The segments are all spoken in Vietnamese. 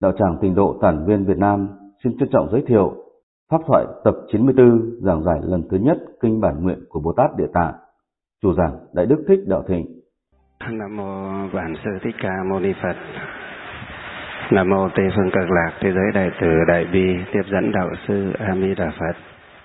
Đạo tràng Tịnh độ Tản Viên Việt Nam xin trân trọng giới thiệu Pháp thoại tập 94 giảng giải lần thứ nhất kinh bản nguyện của Bồ Tát Địa Tạng. Chủ giảng Đại Đức Thích Đạo Thịnh. Nam mô Bản Sư Thích Ca Mâu Ni Phật. Nam mô Tây Phương Cực Lạc Thế Giới Đại Từ Đại Bi Tiếp Dẫn Đạo Sư A Di Đà Phật.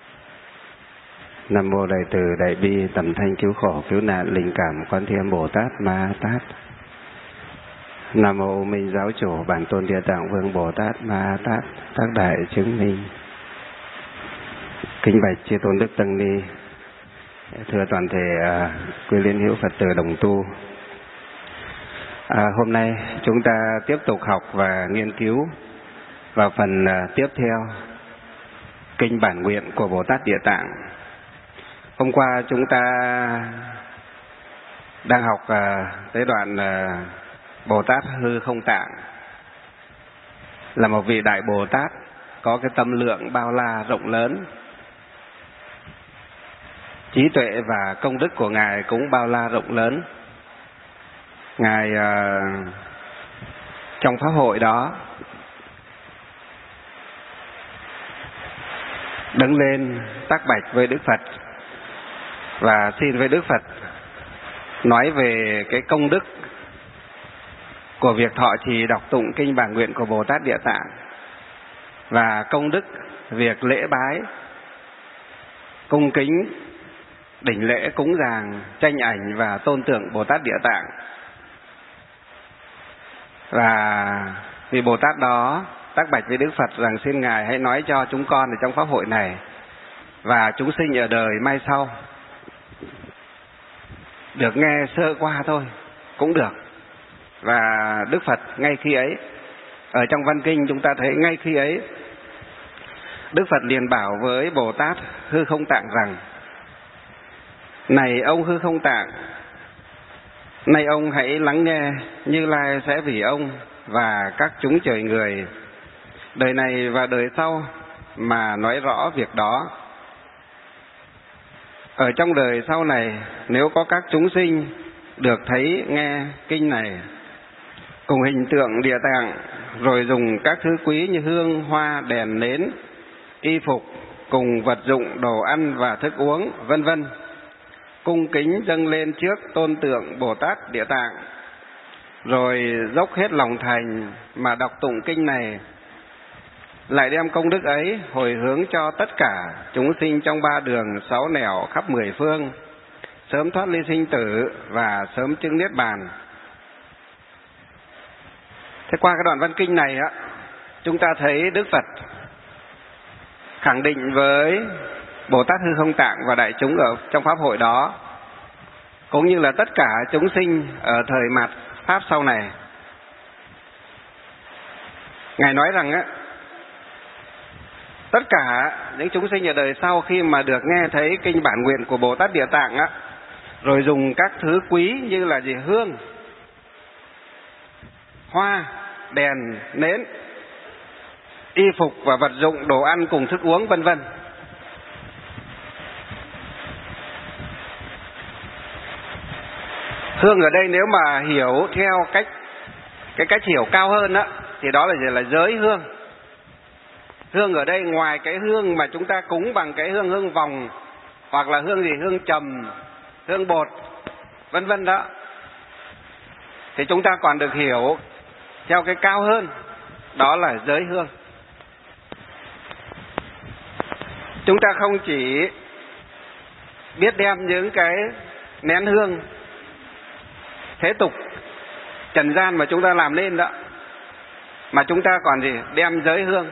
Nam mô Đại Từ Đại Bi Tầm Thanh Cứu Khổ Cứu Nạn Linh Cảm Quan Thế Bồ Tát Ma Tát. Nam mô Minh Giáo Chủ Bản Tôn Địa Tạng Vương Bồ Tát Ma Tát Tác Đại Chứng Minh. Kính bạch chư tôn đức tăng ni, thưa toàn thể quý liên hữu Phật tử đồng tu. Hôm nay chúng ta tiếp tục học và nghiên cứu vào phần tiếp theo kinh bản nguyện của Bồ Tát Địa Tạng. Hôm qua chúng ta đang học tới đoạn Bồ Tát Hư Không Tạng là một vị đại Bồ Tát có cái tâm lượng bao la rộng lớn, trí tuệ và công đức của Ngài cũng bao la rộng lớn. Ngài trong pháp hội đó đứng lên tác bạch với Đức Phật và xin với Đức Phật nói về cái công đức của việc thọ trì đọc tụng kinh bản nguyện của Bồ Tát Địa Tạng và công đức việc lễ bái cung kính đảnh lễ cúng dường tranh ảnh và tôn tượng Bồ Tát Địa Tạng. Và vị Bồ Tát đó tác bạch với Đức Phật rằng xin Ngài hãy nói cho chúng con ở trong pháp hội này và chúng sinh ở đời mai sau được nghe sơ qua thôi cũng được. Và Đức Phật ngay khi ấy, ở trong văn kinh chúng ta thấy ngay khi ấy Đức Phật liền bảo với Bồ Tát Hư Không Tạng rằng: này ông Hư Không Tạng, nay ông hãy lắng nghe, Như Lai sẽ vì ông và các chúng trời người đời này và đời sau mà nói rõ việc đó. Ở trong đời sau này, nếu có các chúng sinh được thấy nghe kinh này cùng hình tượng Địa Tạng, rồi dùng các thứ quý như hương, hoa, đèn, nến, y phục cùng vật dụng đồ ăn và thức uống vân vân, cung kính dâng lên trước tôn tượng Bồ Tát Địa Tạng, rồi dốc hết lòng thành mà đọc tụng kinh này, lại đem công đức ấy hồi hướng cho tất cả chúng sinh trong ba đường sáu nẻo khắp mười phương, sớm thoát ly sinh tử và sớm chứng niết bàn. Thế qua cái đoạn văn kinh này chúng ta thấy Đức Phật khẳng định với Bồ Tát Hư Không Tạng và đại chúng ở trong pháp hội đó, cũng như là tất cả chúng sinh ở thời mạt pháp sau này. Ngài nói rằng tất cả những chúng sinh ở đời sau khi mà được nghe thấy kinh bản nguyện của Bồ Tát Địa Tạng rồi dùng các thứ quý như là gì, hương, hoa, đèn, nến, y phục và vật dụng đồ ăn cùng thức uống vân vân. Hương ở đây nếu mà hiểu theo cách hiểu cao hơn thì đó là giới hương. Hương ở đây ngoài cái hương mà chúng ta cúng bằng cái hương vòng, hoặc là hương gì, hương trầm, hương bột vân vân đó, thì chúng ta còn được hiểu theo cái cao hơn, đó là giới hương. Chúng ta không chỉ biết đem những cái nén hương thế tục trần gian mà chúng ta làm lên đó, mà chúng ta còn gì, đem giới hương,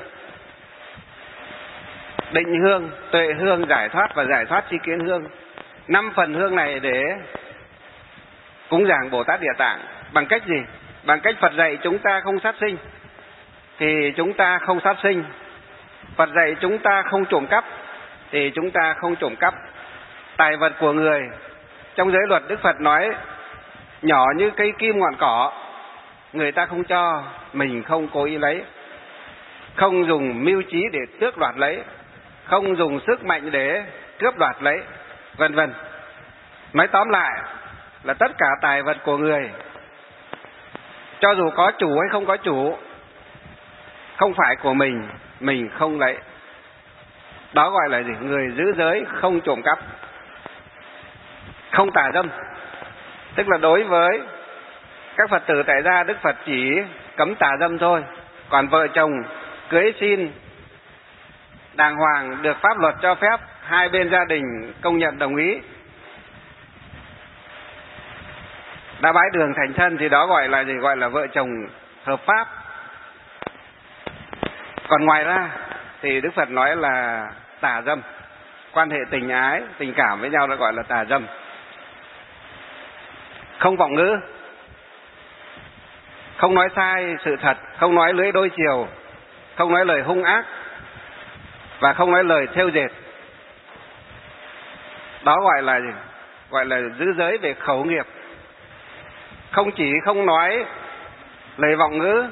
định hương, tuệ hương, giải thoát và giải thoát chi kiến hương, 5 phần hương này để cúng dường Bồ Tát Địa Tạng. Bằng cách gì? Bằng cách Phật dạy chúng ta không sát sinh thì chúng ta không sát sinh, Phật dạy chúng ta không trộm cắp thì chúng ta không trộm cắp. Tài vật của người trong giới luật Đức Phật nói nhỏ như cây kim ngọn cỏ, người ta không cho, mình không cố ý lấy, không dùng mưu trí để tước đoạt lấy, không dùng sức mạnh để cướp đoạt lấy, vân vân. Nói tóm lại là tất cả tài vật của người, cho dù có chủ hay không có chủ, không phải của mình không lấy. Đó gọi là gì? Người giữ giới, không trộm cắp, không tà dâm. Tức là đối với các Phật tử tại gia, Đức Phật chỉ cấm tà dâm thôi. Còn vợ chồng cưới xin đàng hoàng, được pháp luật cho phép, hai bên gia đình công nhận đồng ý, đã bái đường thành thân thì đó gọi là gì? Gọi là vợ chồng hợp pháp. Còn ngoài ra thì Đức Phật nói là tà dâm, quan hệ tình ái, tình cảm với nhau nó gọi là tà dâm. Không vọng ngữ, không nói sai sự thật, không nói lưỡi đôi chiều, không nói lời hung ác và không nói lời thêu dệt. Đó gọi là gì? Gọi là giữ giới về khẩu nghiệp. Không chỉ không nói lời vọng ngữ,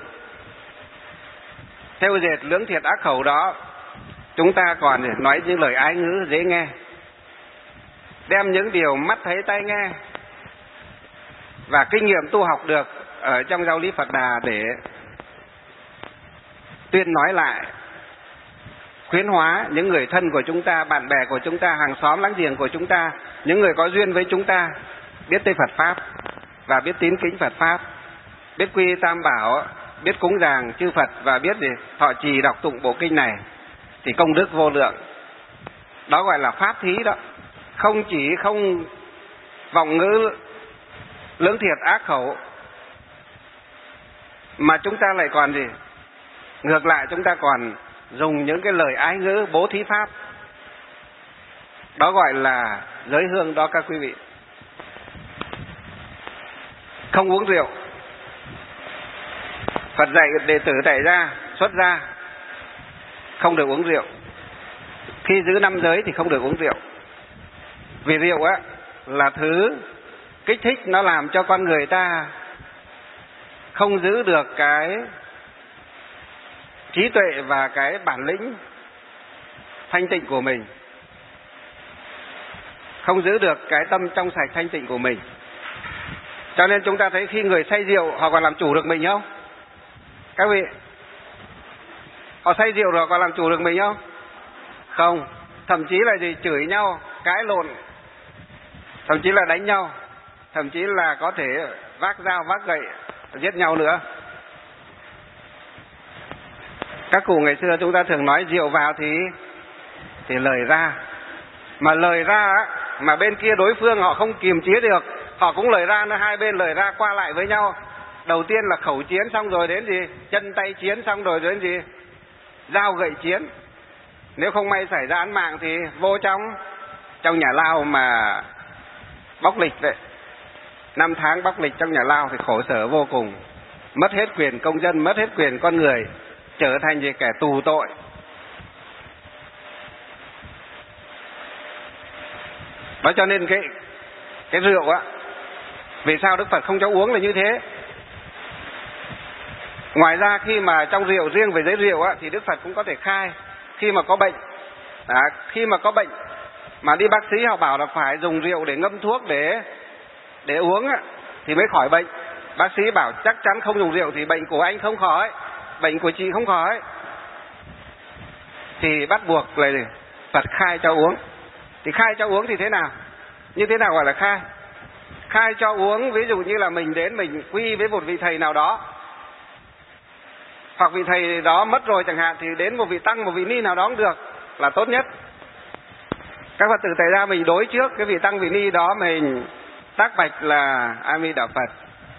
thêu dệt lưỡng thiệt ác khẩu đó, chúng ta còn nói những lời ái ngữ dễ nghe, đem những điều mắt thấy tai nghe và kinh nghiệm tu học được ở trong giáo lý Phật Đà để tuyên nói lại, khuyến hóa những người thân của chúng ta, bạn bè của chúng ta, hàng xóm láng giềng của chúng ta, những người có duyên với chúng ta, biết tới Phật Pháp và biết tín kính Phật Pháp, biết quy Tam Bảo, biết cúng dường chư Phật và biết để thọ trì đọc tụng bộ kinh này thì công đức vô lượng. Đó gọi là pháp thí đó. Không chỉ không vọng ngữ lưỡng thiệt ác khẩu, mà chúng ta lại còn gì? Ngược lại chúng ta còn dùng những cái lời ái ngữ bố thí pháp. Đó gọi là giới hương đó các quý vị. Không uống rượu. Phật dạy đệ tử tại gia, xuất gia không được uống rượu. Khi giữ 5 giới thì không được uống rượu. Vì rượu á là thứ kích thích, nó làm cho con người ta không giữ được cái trí tuệ và cái bản lĩnh thanh tịnh của mình, không giữ được cái tâm trong sạch thanh tịnh của mình. Cho nên chúng ta thấy khi người say rượu họ còn làm chủ được mình không? Các vị, họ say rượu rồi còn làm chủ được mình không? Không. Thậm chí là gì? Chửi nhau, cãi lộn, thậm chí là đánh nhau, thậm chí là có thể vác dao vác gậy giết nhau nữa. Các cụ ngày xưa chúng ta thường nói rượu vào thì lời ra. Mà lời ra á, mà bên kia đối phương họ không kiềm chế được, họ cũng lời ra, nó hai bên lời ra qua lại với nhau. Đầu tiên là khẩu chiến, xong rồi đến gì? Chân tay chiến, xong rồi đến gì? Dao gậy chiến. Nếu không may xảy ra án mạng thì vô trong nhà lao mà bóc lịch vậy. 5 tháng bóc lịch trong nhà lao thì khổ sở vô cùng. Mất hết quyền công dân, mất hết quyền con người, trở thành gì? Kẻ tù tội. Đó cho nên cái rượu á, vì sao Đức Phật không cho uống là như thế. Ngoài ra khi mà trong rượu, riêng về giới rượu á, thì Đức Phật cũng có thể khai khi mà có bệnh. Khi mà có bệnh mà đi bác sĩ họ bảo là phải dùng rượu để ngâm thuốc để uống á, thì mới khỏi bệnh. Bác sĩ bảo chắc chắn không dùng rượu thì bệnh của anh không khỏi, bệnh của chị không khỏi, thì bắt buộc là Phật khai cho uống. Thì khai cho uống thì thế nào? Như thế nào gọi là khai? Khai cho uống, ví dụ như là mình đến mình quy với một vị thầy nào đó, hoặc vị thầy đó mất rồi chẳng hạn, thì đến một vị tăng, một vị ni nào đó cũng được, là tốt nhất. Các Phật tử tại gia mình đối trước cái vị tăng vị ni đó, mình tác bạch là A Di Đà Phật,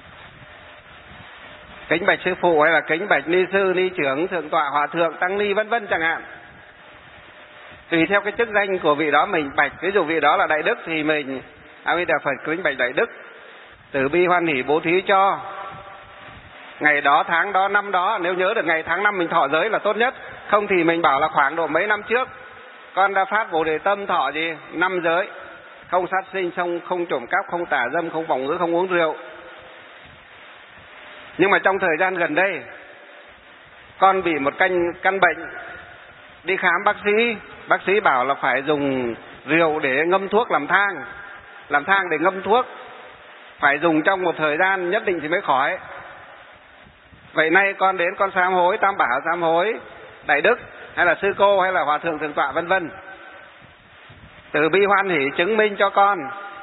kính bạch sư phụ, hay là kính bạch ni sư, ni trưởng, thượng tọa, hòa thượng, tăng ni vân vân chẳng hạn. Tùy theo cái chức danh của vị đó mình bạch. Ví dụ vị đó là đại đức thì mình A Di Đà Phật kính bạch đại đức, từ bi hoan hỷ bố thí cho ngày đó, tháng đó, năm đó. Nếu nhớ được ngày tháng năm mình thọ giới là tốt nhất. Không thì mình bảo là khoảng độ mấy năm trước con đã phát Bồ Đề Tâm thọ gì? 5 giới. Không sát sinh, không trộm cắp, không tà dâm, không vọng ngữ, không uống rượu. Nhưng mà trong thời gian gần đây con bị một căn bệnh, đi khám bác sĩ bảo là phải dùng rượu để ngâm thuốc làm thang để ngâm thuốc, phải dùng trong một thời gian nhất định thì mới khỏi. Vậy nay con đến con sám hối Tam Bảo, sám hối Đại Đức hay là Sư Cô hay là Hòa Thượng Thượng Tọa vân vân, từ bi hoan hỷ chứng minh cho con,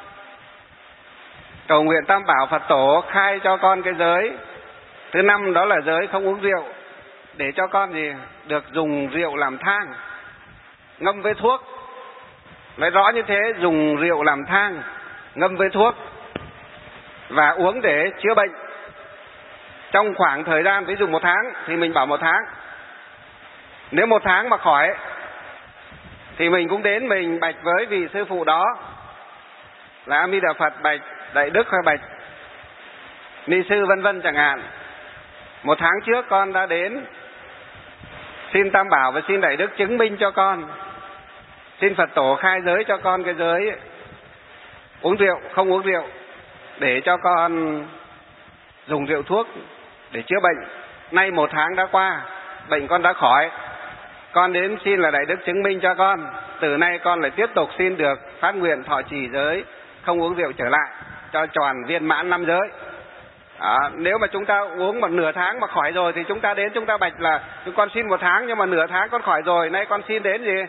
cầu nguyện Tam Bảo Phật Tổ khai cho con cái giới thứ 5, đó là giới không uống rượu, để cho con gì được dùng rượu làm thang, ngâm với thuốc. Nói rõ như thế, dùng rượu làm thang, ngâm với thuốc và uống để chữa bệnh. Trong khoảng thời gian ví dụ 1 tháng thì mình bảo 1 tháng. Nếu 1 tháng mà khỏi thì mình cũng đến mình bạch với vị sư phụ đó là A Di Đà Phật, bạch Đại Đức hay bạch Ni Sư vân vân chẳng hạn. 1 tháng trước con đã đến xin Tam Bảo và xin Đại Đức chứng minh cho con, xin Phật Tổ khai giới cho con cái giới uống rượu, không uống rượu, để cho con dùng rượu thuốc để chữa bệnh. Nay 1 tháng đã qua, bệnh con đã khỏi, con đến xin là Đại Đức chứng minh cho con. Từ nay con lại tiếp tục xin được phát nguyện thọ trì giới không uống rượu trở lại, cho tròn viên mãn 5 giới. Nếu mà chúng ta uống 1 tháng mà khỏi rồi thì chúng ta đến chúng ta bạch là chúng con xin 1 tháng nhưng mà nửa tháng con khỏi rồi, nay con xin đến gì?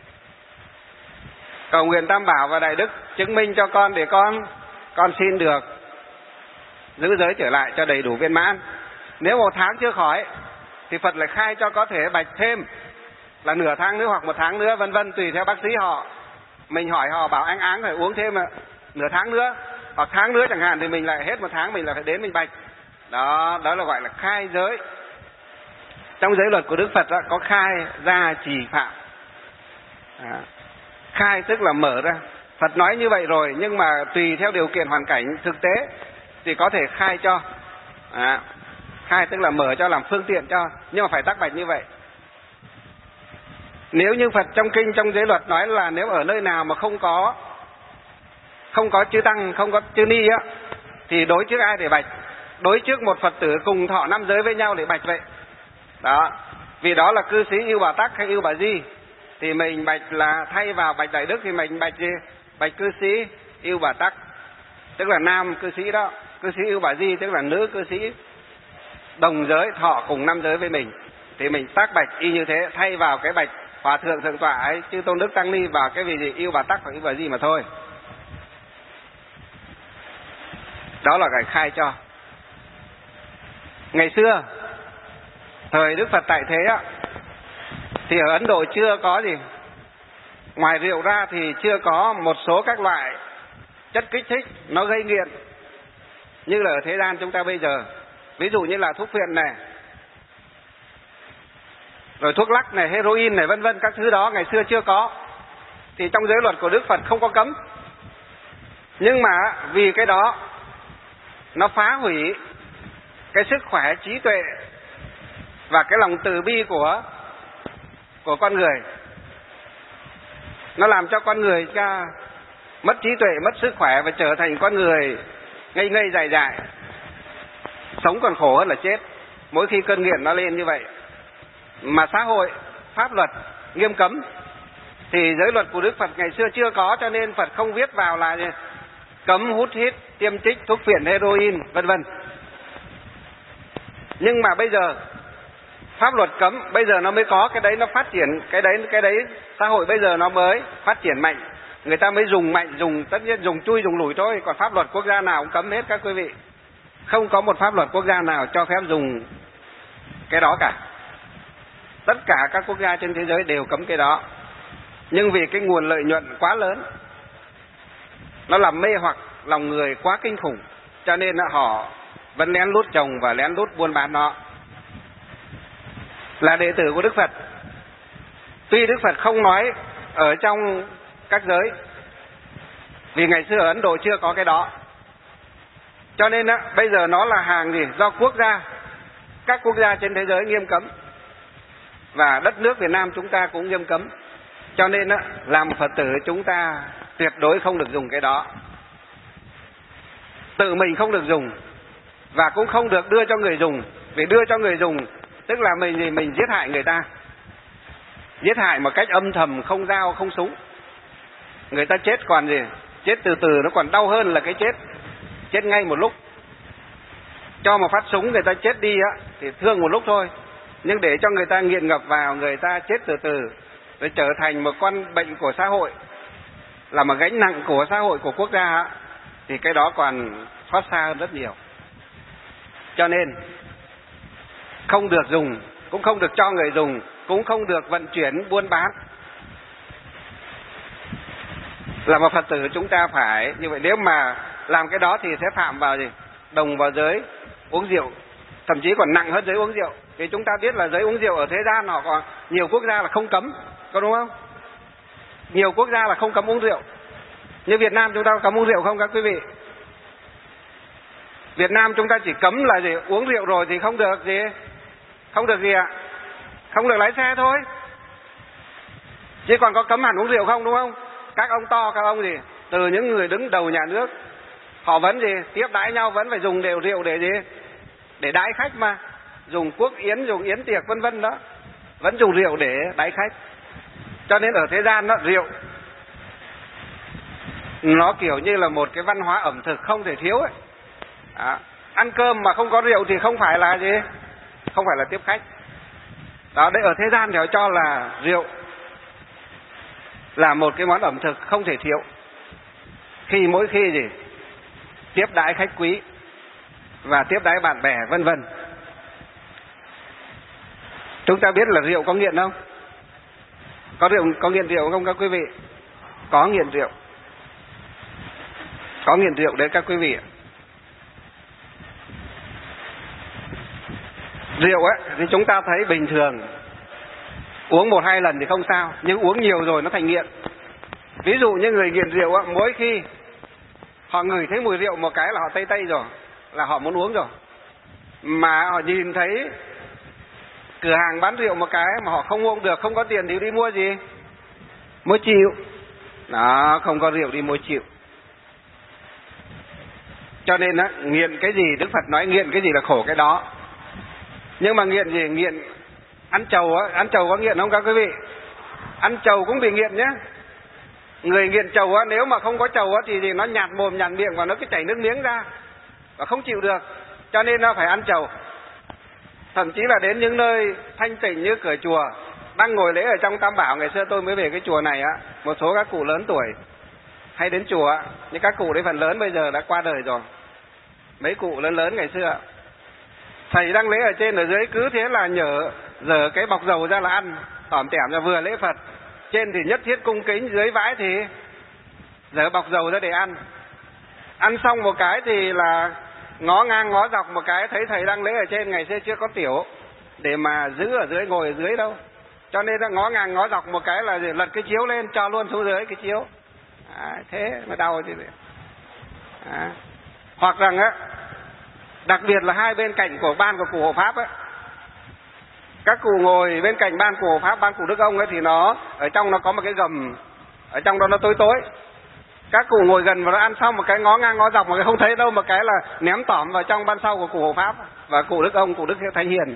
Cầu nguyện Tam Bảo và Đại Đức chứng minh cho con để con xin được giữ giới trở lại cho đầy đủ viên mãn. Nếu 1 tháng chưa khỏi thì Phật lại khai cho có thể bạch thêm là nửa tháng nữa hoặc 1 tháng nữa vân vân, tùy theo bác sĩ họ. Mình hỏi họ bảo anh áng phải uống thêm nửa tháng nữa hoặc tháng nữa chẳng hạn, thì mình lại hết 1 tháng mình lại phải đến mình bạch. Đó là gọi là khai giới. Trong giới luật của Đức Phật đó, có khai, gia, trì, phạm. Khai tức là mở ra. Phật nói như vậy rồi, nhưng mà tùy theo điều kiện hoàn cảnh thực tế thì có thể khai cho. Khai tức là mở cho, làm phương tiện cho, nhưng mà phải tác bạch như vậy. Nếu như Phật trong kinh, trong giới luật nói là nếu ở nơi nào mà không có chư tăng, không có chư ni á, thì đối trước ai để bạch? Đối trước một Phật tử cùng thọ 5 giới với nhau để bạch vậy. Đó, vì đó là cư sĩ Yêu Bà Tắc hay Yêu Bà Di, thì mình bạch là thay vào bạch Đại Đức thì mình bạch gì? Bạch cư sĩ Yêu Bà Tắc, tức là nam cư sĩ đó. Cư sĩ Yêu Bà Di tức là nữ cư sĩ đồng giới thọ cùng 5 giới với mình, thì mình tác bạch y như thế, thay vào cái bạch Hòa Thượng Thượng Tọa ấy, Chư Tôn Đức Tăng Ni vào cái vị gì Yêu Bà Tắc hoặc Yêu Bà Di mà thôi. Đó là cái khai cho. Ngày xưa thời Đức Phật tại thế á, thì ở Ấn Độ chưa có gì, ngoài rượu ra thì chưa có một số các loại chất kích thích nó gây nghiện như là ở thế gian chúng ta bây giờ. Ví dụ như là thuốc phiện này, rồi thuốc lắc này, heroin này, vân vân, các thứ đó ngày xưa chưa có, thì trong giới luật của Đức Phật không có cấm. Nhưng mà vì cái đó nó phá hủy cái sức khỏe, trí tuệ và cái lòng từ bi của con người. Nó làm cho con người mất trí tuệ, mất sức khỏe và trở thành con người ngây ngây dại dại, sống còn khổ hơn là chết mỗi khi cơn nghiện nó lên như vậy. Mà xã hội, pháp luật nghiêm cấm, thì giới luật của Đức Phật ngày xưa chưa có, cho nên Phật không viết vào là cấm hút hít, tiêm trích, thuốc phiện, heroin, vân vân. Nhưng mà bây giờ pháp luật cấm, bây giờ nó mới có cái đấy, nó phát triển cái đấy xã hội bây giờ nó mới phát triển mạnh, người ta mới dùng mạnh, dùng tất nhiên dùng chui dùng lủi thôi, còn pháp luật quốc gia nào cũng cấm hết các quý vị. Không có một pháp luật quốc gia nào cho phép dùng cái đó cả. Tất cả các quốc gia trên thế giới đều cấm cái đó. Nhưng vì cái nguồn lợi nhuận quá lớn, nó làm mê hoặc lòng người quá kinh khủng, cho nên họ vẫn lén lút trồng và lén lút buôn bán nó. Là đệ tử của Đức Phật, tuy Đức Phật không nói ở trong các giới, vì ngày xưa ở Ấn Độ chưa có cái đó, cho nên bây giờ nó là hàng gì do quốc gia, các quốc gia trên thế giới nghiêm cấm, và đất nước Việt Nam chúng ta cũng nghiêm cấm. Cho nên làm Phật tử chúng ta tuyệt đối không được dùng cái đó, tự mình không được dùng và cũng không được đưa cho người dùng. Vì đưa cho người dùng tức là mình giết hại người ta, giết hại một cách âm thầm, không dao không súng. Người ta chết còn gì, chết từ từ nó còn đau hơn là cái chết ngay một lúc. cho một phát súng người ta chết đi á thì thương một lúc thôi, nhưng để cho người ta nghiện ngập vào, người ta chết từ từ rồi trở thành một con bệnh của xã hội, là một gánh nặng của xã hội, của quốc gia á, thì cái đó còn xót xa hơn rất nhiều. Cho nên không được dùng, cũng không được cho người dùng, cũng không được vận chuyển buôn bán. Là một Phật tử chúng ta phải như vậy. Nếu mà làm cái đó thì sẽ phạm vào gì? Đồng vào giới uống rượu, thậm chí còn nặng hơn giới uống rượu. Thì chúng ta biết là giới uống rượu ở thế gian họ còn nhiều quốc gia là không cấm, có đúng không? Nhiều quốc gia là không cấm uống rượu. Như Việt Nam chúng ta có cấm uống rượu không các quý vị? Việt Nam chúng ta chỉ cấm là gì? Uống rượu rồi thì không được gì? Không được gì ạ? Không được lái xe thôi. Chứ còn có cấm hẳn uống rượu không, đúng không? Các ông to, các ông gì? Từ những người đứng đầu nhà nước, họ vẫn gì? Tiếp đãi nhau vẫn phải dùng đều rượu để gì? Để đãi khách mà. Dùng quốc yến, dùng yến tiệc vân vân đó. Vẫn dùng rượu để đãi khách. Cho nên ở thế gian đó, rượu nó kiểu như là một cái văn hóa ẩm thực không thể thiếu ấy. Đó. Ăn cơm mà không có rượu thì không phải là gì? Không phải là tiếp khách. Đó, đấy ở thế gian thì họ cho là rượu là một cái món ẩm thực không thể thiếu. Mỗi khi gì? Tiếp đãi khách quý và tiếp đãi bạn bè vân vân. Chúng ta biết là rượu có nghiện không? Có nghiện rượu không các quý vị? Có nghiện rượu. Có nghiện rượu đấy các quý vị ạ. Rượu ấy thì chúng ta thấy bình thường, uống 1-2 lần thì không sao, nhưng uống nhiều rồi nó thành nghiện. Ví dụ như người nghiện rượu á, mỗi khi họ ngửi thấy mùi rượu một cái là họ tây tây rồi, là họ muốn uống rồi. Mà họ nhìn thấy cửa hàng bán rượu một cái mà họ không uống được, không có tiền thì đi mua gì? Mua chịu. Đó, không có rượu đi mua chịu. Cho nên á, nghiện cái gì, Đức Phật nói nghiện cái gì là khổ cái đó. Nhưng mà nghiện gì? Nghiện ăn trầu á, ăn trầu có nghiện không các quý vị? Ăn trầu cũng bị nghiện nhé. Người nghiện trầu á, nếu mà không có trầu á thì nó nhạt mồm nhạt miệng và nó cứ chảy nước miếng ra và không chịu được. Cho nên nó phải ăn trầu. Thậm chí là đến những nơi thanh tịnh như cửa chùa, đang ngồi lễ ở trong Tam Bảo. Ngày xưa tôi mới về cái chùa này á, một số các cụ lớn tuổi hay đến chùa á, nhưng các cụ đấy phần lớn bây giờ đã qua đời rồi. Mấy cụ lớn ngày xưa, thầy đang lễ ở trên ở dưới cứ thế là dở cái bọc dầu ra là ăn, tỏm tẻm ra vừa lễ Phật. Trên thì nhất thiết cung kính, dưới vãi thì dở bọc dầu ra để ăn. Ăn xong một cái thì là ngó ngang ngó dọc một cái, thấy thầy đang lễ ở trên. Ngày xưa chưa có tiểu để mà giữ ở dưới, ngồi ở dưới đâu, cho nên nó ngó ngang ngó dọc một cái là lật cái chiếu lên cho luôn xuống dưới cái chiếu. Thế mà đau chứ. Hoặc rằng á, đặc biệt là hai bên cạnh của ban của cụ hộ pháp á, các cụ ngồi bên cạnh ban của hộ pháp, ban của Đức Ông ấy, thì nó ở trong nó có một cái gầm, ở trong đó nó tối tối. Các cụ ngồi gần và nó ăn xong một cái ngó ngang ngó dọc một cái không thấy đâu, một cái là ném tỏm vào trong ban sau của cụ hộ pháp và cụ Đức Ông, cụ Đức Thánh Hiền.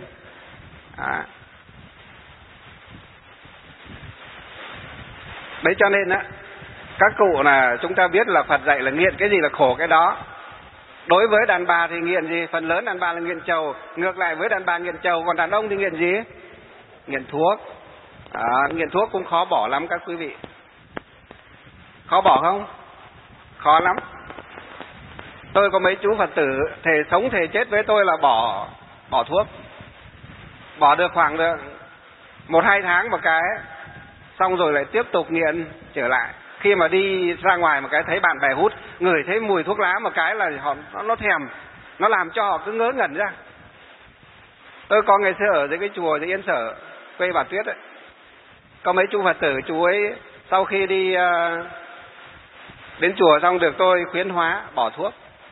Đấy cho nên á, các cụ là chúng ta biết là Phật dạy là nghiện cái gì là khổ cái đó. Đối với đàn bà thì nghiện gì? Phần lớn đàn bà là nghiện trầu. Ngược lại với đàn bà nghiện trầu, còn đàn ông thì nghiện gì? Nghiện thuốc. Nghiện thuốc cũng khó bỏ lắm các quý vị. Khó bỏ không? Khó lắm. Tôi có mấy chú Phật tử thề sống thề chết với tôi là bỏ thuốc. Bỏ được khoảng 1-2 tháng một cái, xong rồi lại tiếp tục nghiện trở lại. Khi mà đi ra ngoài một cái thấy bạn bè hút, ngửi thấy mùi thuốc lá một cái là nó thèm, nó làm cho họ cứ ngớ ngẩn ra. Tôi có ngày xưa ở dưới cái chùa dưới Yên Sở, quê bà Tuyết ấy, có mấy chú Phật tử, chú ấy sau khi đi đến chùa xong được tôi khuyến hóa bỏ thuốc.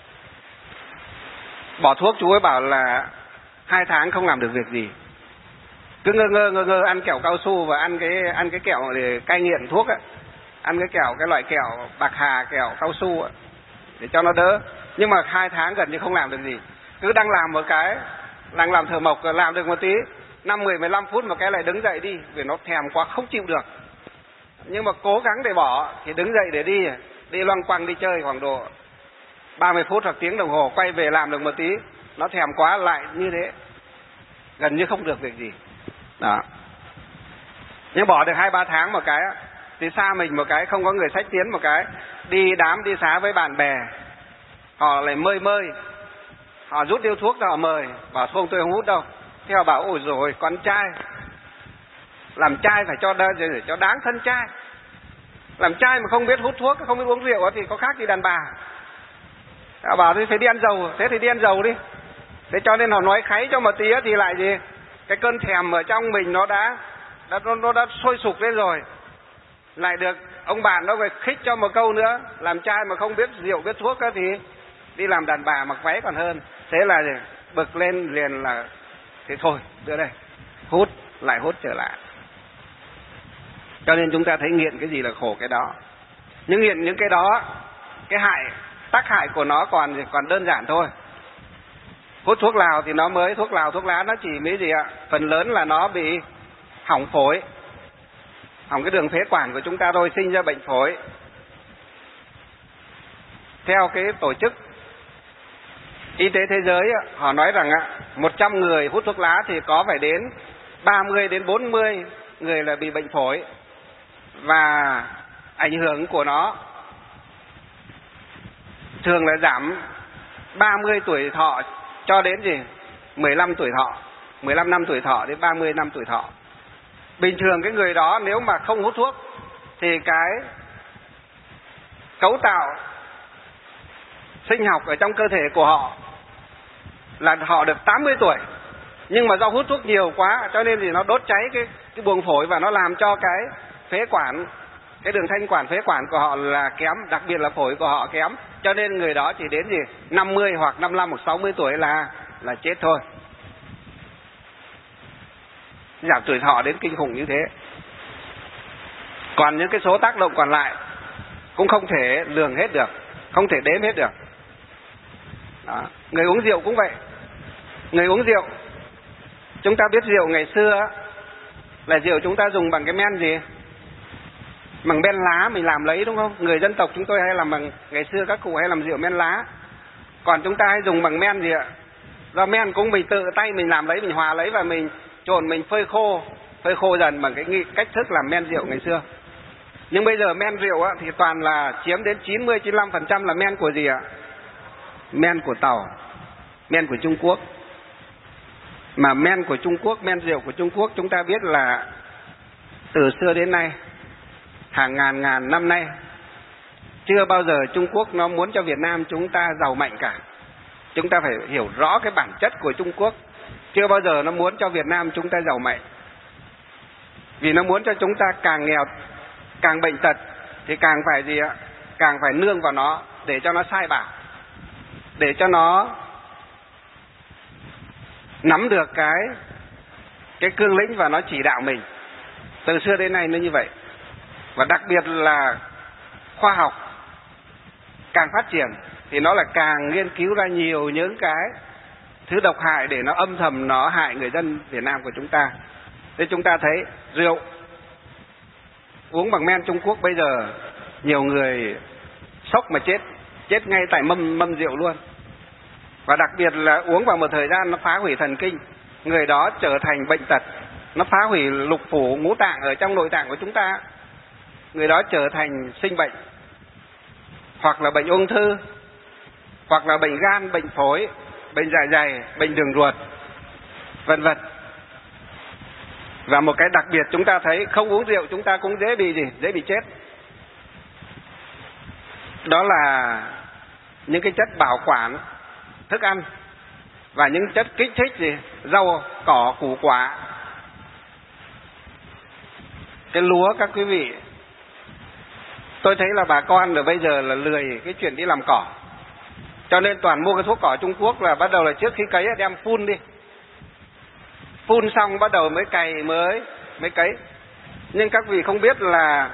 Bỏ thuốc chú ấy bảo là 2 tháng không làm được việc gì, cứ ngơ ngơ ăn kẹo cao su và ăn cái kẹo để cai nghiện thuốc ấy. Ăn cái loại kẹo bạc hà, kẹo cao su ấy, để cho nó đỡ. Nhưng mà 2 tháng gần như không làm được gì. Cứ đang làm một cái, đang làm thờ mộc, làm được một tí, 5-10-15 phút một cái lại đứng dậy đi, vì nó thèm quá không chịu được. Nhưng mà cố gắng để bỏ thì đứng dậy để đi loanh quanh đi chơi khoảng độ 30 phút hoặc tiếng đồng hồ, quay về làm được một tí, nó thèm quá lại như thế, gần như không được việc gì. Đó. Nhưng bỏ được 2-3 tháng một cái thì xa mình một cái, không có người xách tiến một cái, đi đám đi xá với bạn bè, họ lại mơi, họ rút điếu thuốc ra họ mời, bảo không tôi không hút đâu. Thế họ bảo ôi rồi con trai, làm trai phải cho đáng thân trai, làm trai mà không biết hút thuốc, không biết uống rượu thì có khác gì đàn bà. Họ bảo thì phải đi ăn dầu, thế thì đi ăn dầu đi. Thế cho nên họ nói kháy cho một tí thì lại gì, cái cơn thèm ở trong mình nó đã sôi sục lên rồi, lại được ông bạn nó phải khích cho một câu nữa, làm trai mà không biết rượu biết thuốc thì đi làm đàn bà mặc váy còn hơn. Thế là gì? Bực lên liền là thế thôi đưa đây, hút, lại hút trở lại. Cho nên chúng ta thấy nghiện cái gì là khổ cái đó. Nhưng nghiện những cái đó, cái tác hại của nó còn đơn giản thôi. Hút thuốc lào thì nó mới, thuốc lào thuốc lá nó chỉ mấy gì ạ, phần lớn là nó bị hỏng phổi, hỏng cái đường phế quản của chúng ta thôi, sinh ra bệnh phổi. Theo cái tổ chức Y tế Thế giới họ nói rằng 100 người hút thuốc lá thì có phải đến 30 đến 40 người là bị bệnh phổi, và ảnh hưởng của nó thường là giảm 30 tuổi thọ cho đến 15 tuổi thọ, 15 năm tuổi thọ đến 30 năm tuổi thọ. Bình thường cái người đó nếu mà không hút thuốc thì cái cấu tạo sinh học ở trong cơ thể của họ là họ được 80 tuổi. Nhưng mà do hút thuốc nhiều quá cho nên thì nó đốt cháy cái buồng phổi và nó làm cho cái phế quản, cái đường thanh quản phế quản của họ là kém, đặc biệt là phổi của họ kém. Cho nên người đó chỉ đến 50 hoặc 55 hoặc 60 tuổi là chết thôi. Giảm tuổi thọ đến kinh khủng như thế. Còn những cái số tác động còn lại cũng không thể lường hết được, không thể đếm hết được. Đó. Người uống rượu cũng vậy. Người uống rượu, chúng ta biết rượu ngày xưa là rượu chúng ta dùng bằng cái men gì? Bằng men lá mình làm lấy, đúng không? Người dân tộc chúng tôi hay làm bằng, ngày xưa các cụ hay làm rượu men lá. Còn chúng ta hay dùng bằng men gì ạ? Do men cũng mình tự tay mình làm lấy, mình hòa lấy và mình trộn, mình phơi khô dần bằng cái cách thức làm men rượu ngày xưa. Nhưng bây giờ men rượu thì toàn là chiếm đến 90-95% là men của gì ạ? Men của Tàu, men của Trung Quốc. Mà men của Trung Quốc, men rượu của Trung Quốc chúng ta biết là từ xưa đến nay, hàng ngàn năm nay, chưa bao giờ Trung Quốc nó muốn cho Việt Nam chúng ta giàu mạnh cả. Chúng ta phải hiểu rõ cái bản chất của Trung Quốc. Chưa bao giờ nó muốn cho Việt Nam chúng ta giàu mạnh. Vì nó muốn cho chúng ta càng nghèo, càng bệnh tật thì càng phải gì ạ? Càng phải nương vào nó để cho nó sai bảo, để cho nó nắm được cái cương lĩnh và nó chỉ đạo mình. Từ xưa đến nay nó như vậy. Và đặc biệt là khoa học càng phát triển thì nó là càng nghiên cứu ra nhiều những cái thứ độc hại để nó âm thầm nó hại người dân Việt Nam của chúng ta. Thế chúng ta thấy rượu uống bằng men Trung Quốc bây giờ nhiều người sốc mà chết ngay tại mâm rượu luôn. Và đặc biệt là uống vào một thời gian nó phá hủy thần kinh, người đó trở thành bệnh tật, nó phá hủy lục phủ ngũ tạng ở trong nội tạng của chúng ta, người đó trở thành sinh bệnh, hoặc là bệnh ung thư, hoặc là bệnh gan, bệnh phổi, bệnh dạ dày, bệnh đường ruột, vân vân. Và một cái đặc biệt chúng ta thấy không uống rượu chúng ta cũng dễ bị chết. Đó là những cái chất bảo quản thức ăn và những chất kích thích rau cỏ củ quả. Cái lúa các quý vị, tôi thấy là bà con ở bây giờ là lười cái chuyện đi làm cỏ, cho nên toàn mua cái thuốc cỏ Trung Quốc, là bắt đầu là trước khi cấy đem phun đi, phun xong bắt đầu mới cày mới cấy. Nhưng các vị không biết là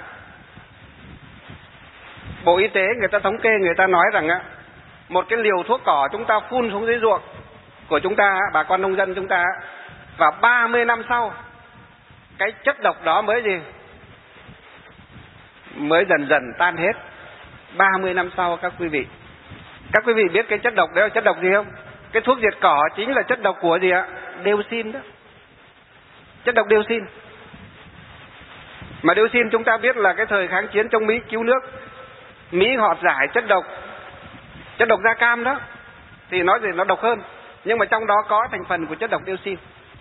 Bộ Y tế người ta thống kê, người ta nói rằng một cái liều thuốc cỏ chúng ta phun xuống dưới ruộng của chúng ta, bà con nông dân chúng ta, và 30 năm sau cái chất độc đó mới dần dần tan hết. 30 năm sau các quý vị biết cái chất độc đó là chất độc gì không? Cái thuốc diệt cỏ chính là chất độc của gì ạ? Dioxin đó. Chất độc dioxin. Mà dioxin chúng ta biết là cái thời kháng chiến trong Mỹ cứu nước, Mỹ họ giải chất độc da cam đó, thì nói gì nó độc hơn, nhưng mà trong đó có thành phần của chất độc dioxin.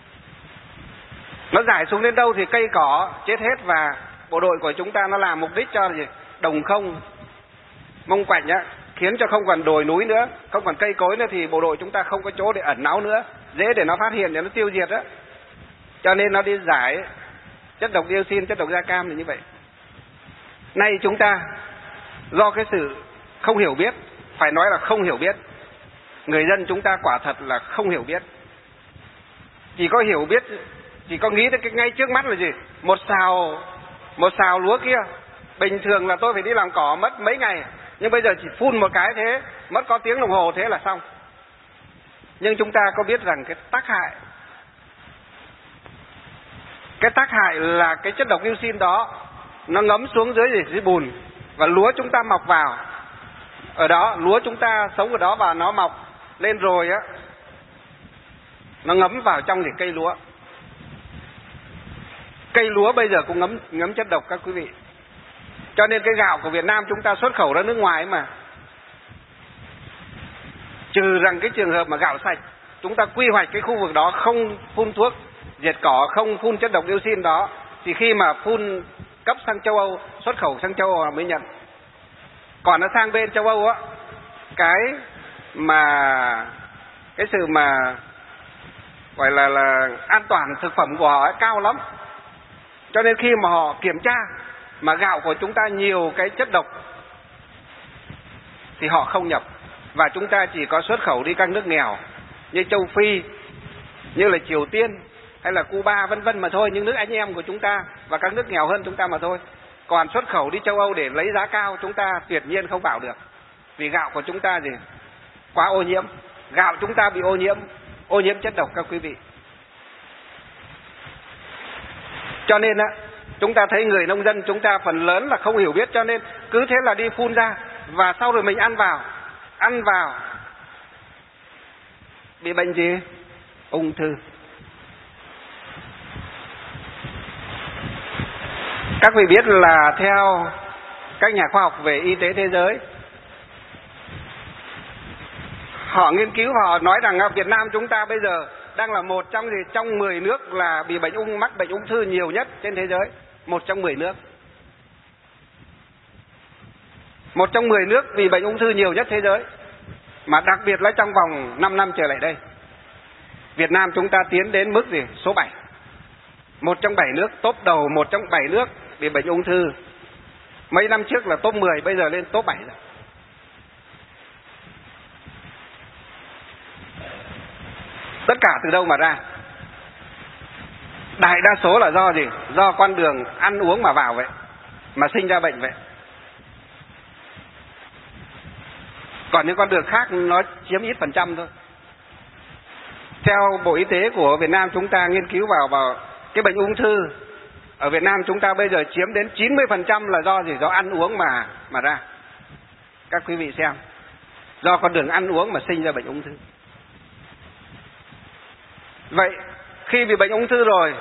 Nó giải xuống đến đâu thì cây cỏ chết hết, và bộ đội của chúng ta nó làm mục đích cho gì? Đồng không, mông quạnh á, khiến cho không còn đồi núi nữa, không còn cây cối nữa, thì bộ đội chúng ta không có chỗ để ẩn náu nữa, dễ để nó phát hiện, để nó tiêu diệt đó. Cho nên nó đi giải chất độc dioxin, chất độc da cam là như vậy. Nay chúng ta do cái sự không hiểu biết, phải nói là không hiểu biết, người dân chúng ta quả thật là không hiểu biết. Chỉ có hiểu biết, chỉ có nghĩ đến cái ngay trước mắt là gì? Một xào lúa kia, bình thường là tôi phải đi làm cỏ mất mấy ngày, nhưng bây giờ chỉ phun một cái thế, mất có tiếng đồng hồ thế là xong. Nhưng chúng ta có biết rằng cái tác hại là cái chất độc dioxin đó nó ngấm xuống dưới bùn, và lúa chúng ta mọc vào ở đó, lúa chúng ta sống ở đó và nó mọc lên rồi á, nó ngấm vào trong cây lúa. Cây lúa bây giờ cũng ngấm chất độc các quý vị. Cho nên cái gạo của Việt Nam chúng ta xuất khẩu ra nước ngoài mà, trừ rằng cái trường hợp mà gạo sạch, chúng ta quy hoạch cái khu vực đó không phun thuốc diệt cỏ, không phun chất độc dioxin đó, thì khi mà phun cấp sang châu Âu, xuất khẩu sang châu Âu mới nhận. Còn nó sang bên châu Âu á, cái sự mà gọi là an toàn thực phẩm của họ ấy cao lắm. Cho nên khi mà họ kiểm tra mà gạo của chúng ta nhiều cái chất độc thì họ không nhập, và chúng ta chỉ có xuất khẩu đi các nước nghèo như châu Phi, như là Triều Tiên hay là Cuba vân vân mà thôi, những nước anh em của chúng ta và các nước nghèo hơn chúng ta mà thôi. Còn xuất khẩu đi châu Âu để lấy giá cao chúng ta tuyệt nhiên không vào được, vì gạo của chúng ta gì quá ô nhiễm, gạo chúng ta bị ô nhiễm chất độc các quý vị. Cho nên á, chúng ta thấy người nông dân chúng ta phần lớn là không hiểu biết, cho nên cứ thế là đi phun ra, và sau rồi mình ăn vào bị bệnh gì? Ung thư. Các vị biết là theo các nhà khoa học về y tế thế giới, họ nghiên cứu và họ nói rằng Việt Nam chúng ta bây giờ đang là một trong 10 nước là bị mắc bệnh ung thư nhiều nhất trên thế giới. Một trong 10 nước. Một trong 10 nước bị bệnh ung thư nhiều nhất thế giới. Mà đặc biệt là trong vòng 5 năm trở lại đây, Việt Nam chúng ta tiến đến mức gì? Số 7. Một trong 7 nước, top đầu một trong 7 nước bị bệnh ung thư. Mấy năm trước là top 10, bây giờ lên top 7 rồi. Tất cả từ đâu mà ra? Đại đa số là do gì? Do con đường ăn uống mà vào vậy, mà sinh ra bệnh vậy. Còn những con đường khác nó chiếm ít phần trăm thôi. Theo Bộ Y tế của Việt Nam chúng ta nghiên cứu vào cái bệnh ung thư ở Việt Nam chúng ta bây giờ chiếm đến 90% là do gì? Do ăn uống mà ra. Các quý vị xem, do con đường ăn uống mà sinh ra bệnh ung thư. Vậy khi bị bệnh ung thư rồi,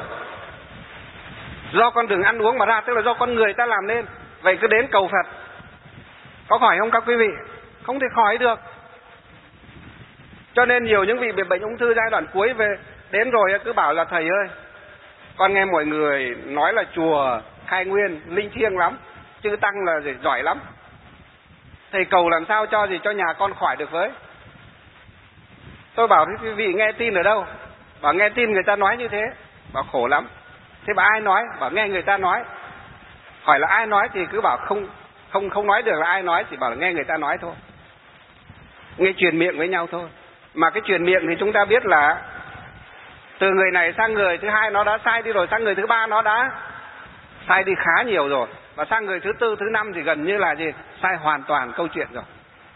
do con đường ăn uống mà ra, tức là do con người ta làm nên. Vậy cứ đến cầu Phật, có khỏi không các quý vị? Không thể khỏi được. Cho nên nhiều những vị bị bệnh ung thư giai đoạn cuối về đến rồi cứ bảo là thầy ơi, con nghe mọi người nói là chùa Khai Nguyên linh thiêng lắm, chư tăng là giỏi lắm, thầy cầu làm sao cho nhà con khỏi được với. Tôi bảo quý vị nghe tin ở đâu? Bảo nghe tin người ta nói như thế. Bảo khổ lắm. Thế bảo ai nói? Bảo nghe người ta nói. Hỏi là ai nói thì cứ bảo không nói được là ai nói, chỉ bảo là nghe người ta nói thôi. Nghe truyền miệng với nhau thôi. Mà cái truyền miệng thì chúng ta biết là từ người này sang người thứ hai nó đã sai đi rồi, sang người thứ ba nó đã sai đi khá nhiều rồi, và sang người thứ tư, thứ năm thì gần như là gì? Sai hoàn toàn câu chuyện rồi.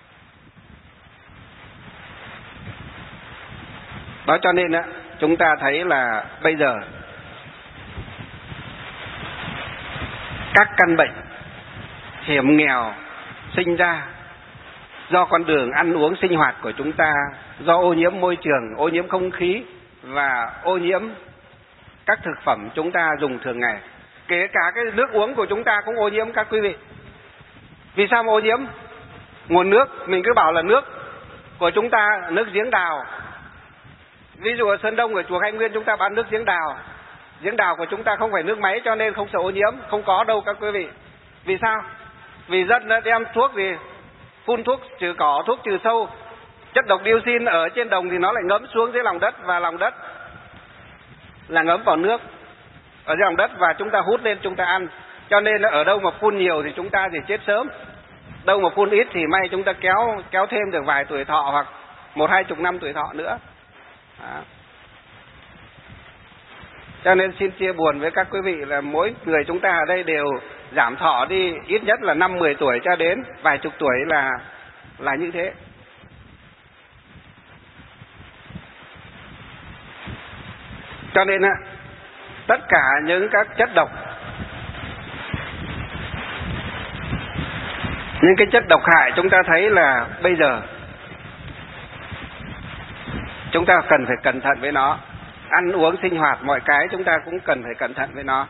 Đó, cho nên á, chúng ta thấy là bây giờ các căn bệnh hiểm nghèo sinh ra do con đường ăn uống sinh hoạt của chúng ta, do ô nhiễm môi trường, ô nhiễm không khí và ô nhiễm các thực phẩm chúng ta dùng thường ngày. Kể cả cái nước uống của chúng ta cũng ô nhiễm các quý vị. Vì sao mà ô nhiễm? Nguồn nước mình cứ bảo là nước của chúng ta nước giếng đào. Ví dụ ở Sơn Đông, ở chùa Khai Nguyên chúng ta bán nước giếng đào. Giếng đào của chúng ta không phải nước máy cho nên không sợ ô nhiễm, không có đâu các quý vị. Vì sao? Vì dân đã đem thuốc gì? Phun thuốc trừ cỏ, thuốc trừ sâu. Chất độc dioxin ở trên đồng thì nó lại ngấm xuống dưới lòng đất, và lòng đất là ngấm vào nước ở dưới lòng đất và chúng ta hút lên chúng ta ăn. Cho nên ở đâu mà phun nhiều thì chúng ta thì chết sớm. Đâu mà phun ít thì may chúng ta kéo thêm được vài tuổi thọ hoặc 1-20 năm tuổi thọ nữa. Đó. Cho nên xin chia buồn với các quý vị là mỗi người chúng ta ở đây đều giảm thọ đi ít nhất là 5-10 tuổi cho đến vài chục tuổi là như thế. Cho nên tất cả những các chất độc, những cái chất độc hại chúng ta thấy là bây giờ chúng ta cần phải cẩn thận với nó. Ăn uống sinh hoạt mọi cái chúng ta cũng cần phải cẩn thận với nó.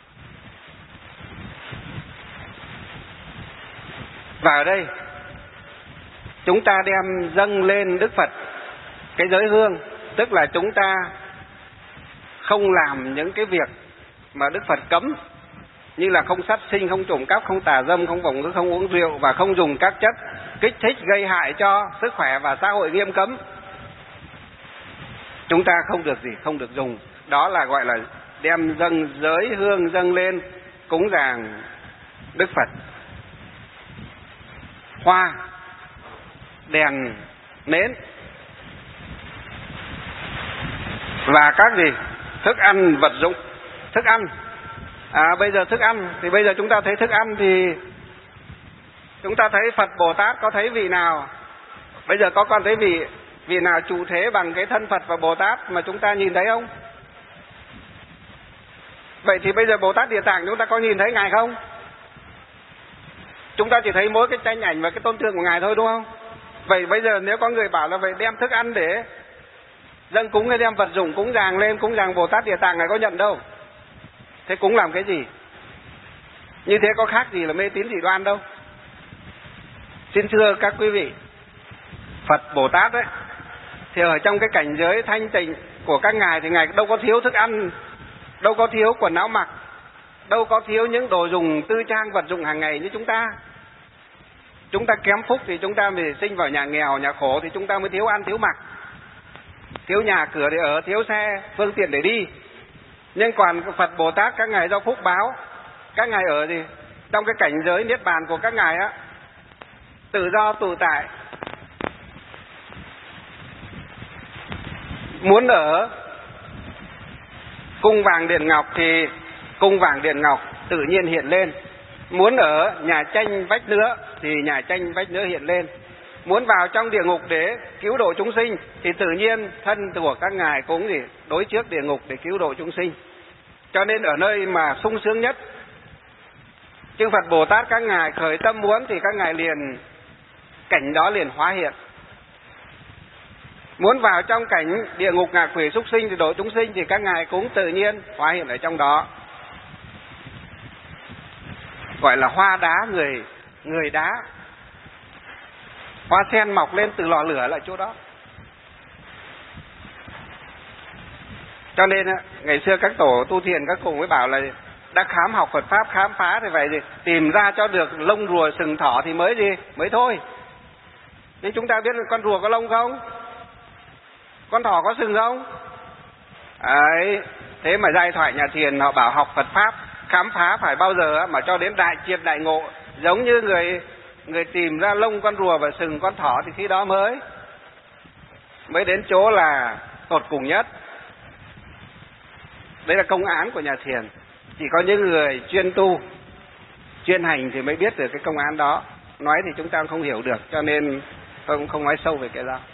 Và ở đây chúng ta đem dâng lên Đức Phật cái giới hương, tức là chúng ta không làm những cái việc mà Đức Phật cấm, như là không sát sinh, không trộm cắp, không tà dâm, không vọng ngữ, không uống rượu và không dùng các chất kích thích gây hại cho sức khỏe và xã hội nghiêm cấm. Chúng ta không được gì, không được dùng. Đó là gọi là đem dâng giới hương dâng lên cúng dường Đức Phật. Hoa, đèn, nến và các gì? Thức ăn, vật dụng. Thức ăn. Bây giờ thức ăn thì bây giờ chúng ta thấy thức ăn thì chúng ta thấy Phật Bồ Tát có thấy vị nào? Bây giờ có con thấy vị nào trụ thế bằng cái thân Phật và Bồ Tát mà chúng ta nhìn thấy không? Vậy thì bây giờ Bồ Tát Địa Tạng chúng ta có nhìn thấy Ngài không? Chúng ta chỉ thấy mỗi cái tranh ảnh và cái tôn tượng của Ngài thôi, đúng không? Vậy bây giờ nếu có người bảo là vậy đem thức ăn để dâng cúng hay đem vật dụng cúng dường lên cúng dường Bồ Tát Địa Tạng, Ngài có nhận đâu. Thế cúng làm cái gì? Như thế có khác gì là mê tín dị đoan đâu. Xin thưa các quý vị, Phật Bồ Tát ấy thì ở trong cái cảnh giới thanh tịnh của các ngài thì Ngài đâu có thiếu thức ăn, đâu có thiếu quần áo mặc, đâu có thiếu những đồ dùng tư trang vật dụng hàng ngày như chúng ta. Chúng ta kém phúc thì chúng ta mới sinh vào nhà nghèo, nhà khổ thì chúng ta mới thiếu ăn thiếu mặc, thiếu nhà cửa để ở, thiếu xe phương tiện để đi. Nhưng còn Phật Bồ Tát các ngài do phúc báo, các ngài ở gì trong cái cảnh giới niết bàn của các ngài tự do tự tại, muốn ở cung vàng điện ngọc thì cung vàng điện ngọc tự nhiên hiện lên, muốn ở nhà tranh vách nứa thì nhà tranh vách nứa hiện lên, muốn vào trong địa ngục để cứu độ chúng sinh thì tự nhiên thân của các ngài cũng gì đối trước địa ngục để cứu độ chúng sinh. Cho nên ở nơi mà sung sướng nhất, chư Phật Bồ Tát các ngài khởi tâm muốn thì các ngài liền cảnh đó liền hóa hiện. Muốn vào trong cảnh địa ngục ngạ quỷ súc sinh thì độ chúng sinh thì các ngài cũng tự nhiên hóa hiện ở trong đó. Gọi là hoa đá người đá. Hoa sen mọc lên từ lò lửa là chỗ đó. Cho nên ngày xưa các tổ tu thiền các cụ mới bảo là đã khám học Phật Pháp, khám phá thì phải gì? Tìm ra cho được lông rùa sừng thỏ thì mới gì? Mới thôi. Nhưng chúng ta biết là con rùa có lông không? Con thỏ có sừng không? Ấy, thế mà giai thoại nhà thiền họ bảo học Phật Pháp, khám phá phải bao giờ mà cho đến đại triệt đại ngộ. Giống như người tìm ra lông con rùa và sừng con thỏ thì khi đó mới đến chỗ là tột cùng nhất. Đấy là công án của nhà thiền. Chỉ có những người chuyên tu, chuyên hành thì mới biết được cái công án đó. Nói thì chúng ta không hiểu được, cho nên không nói sâu về cái đó.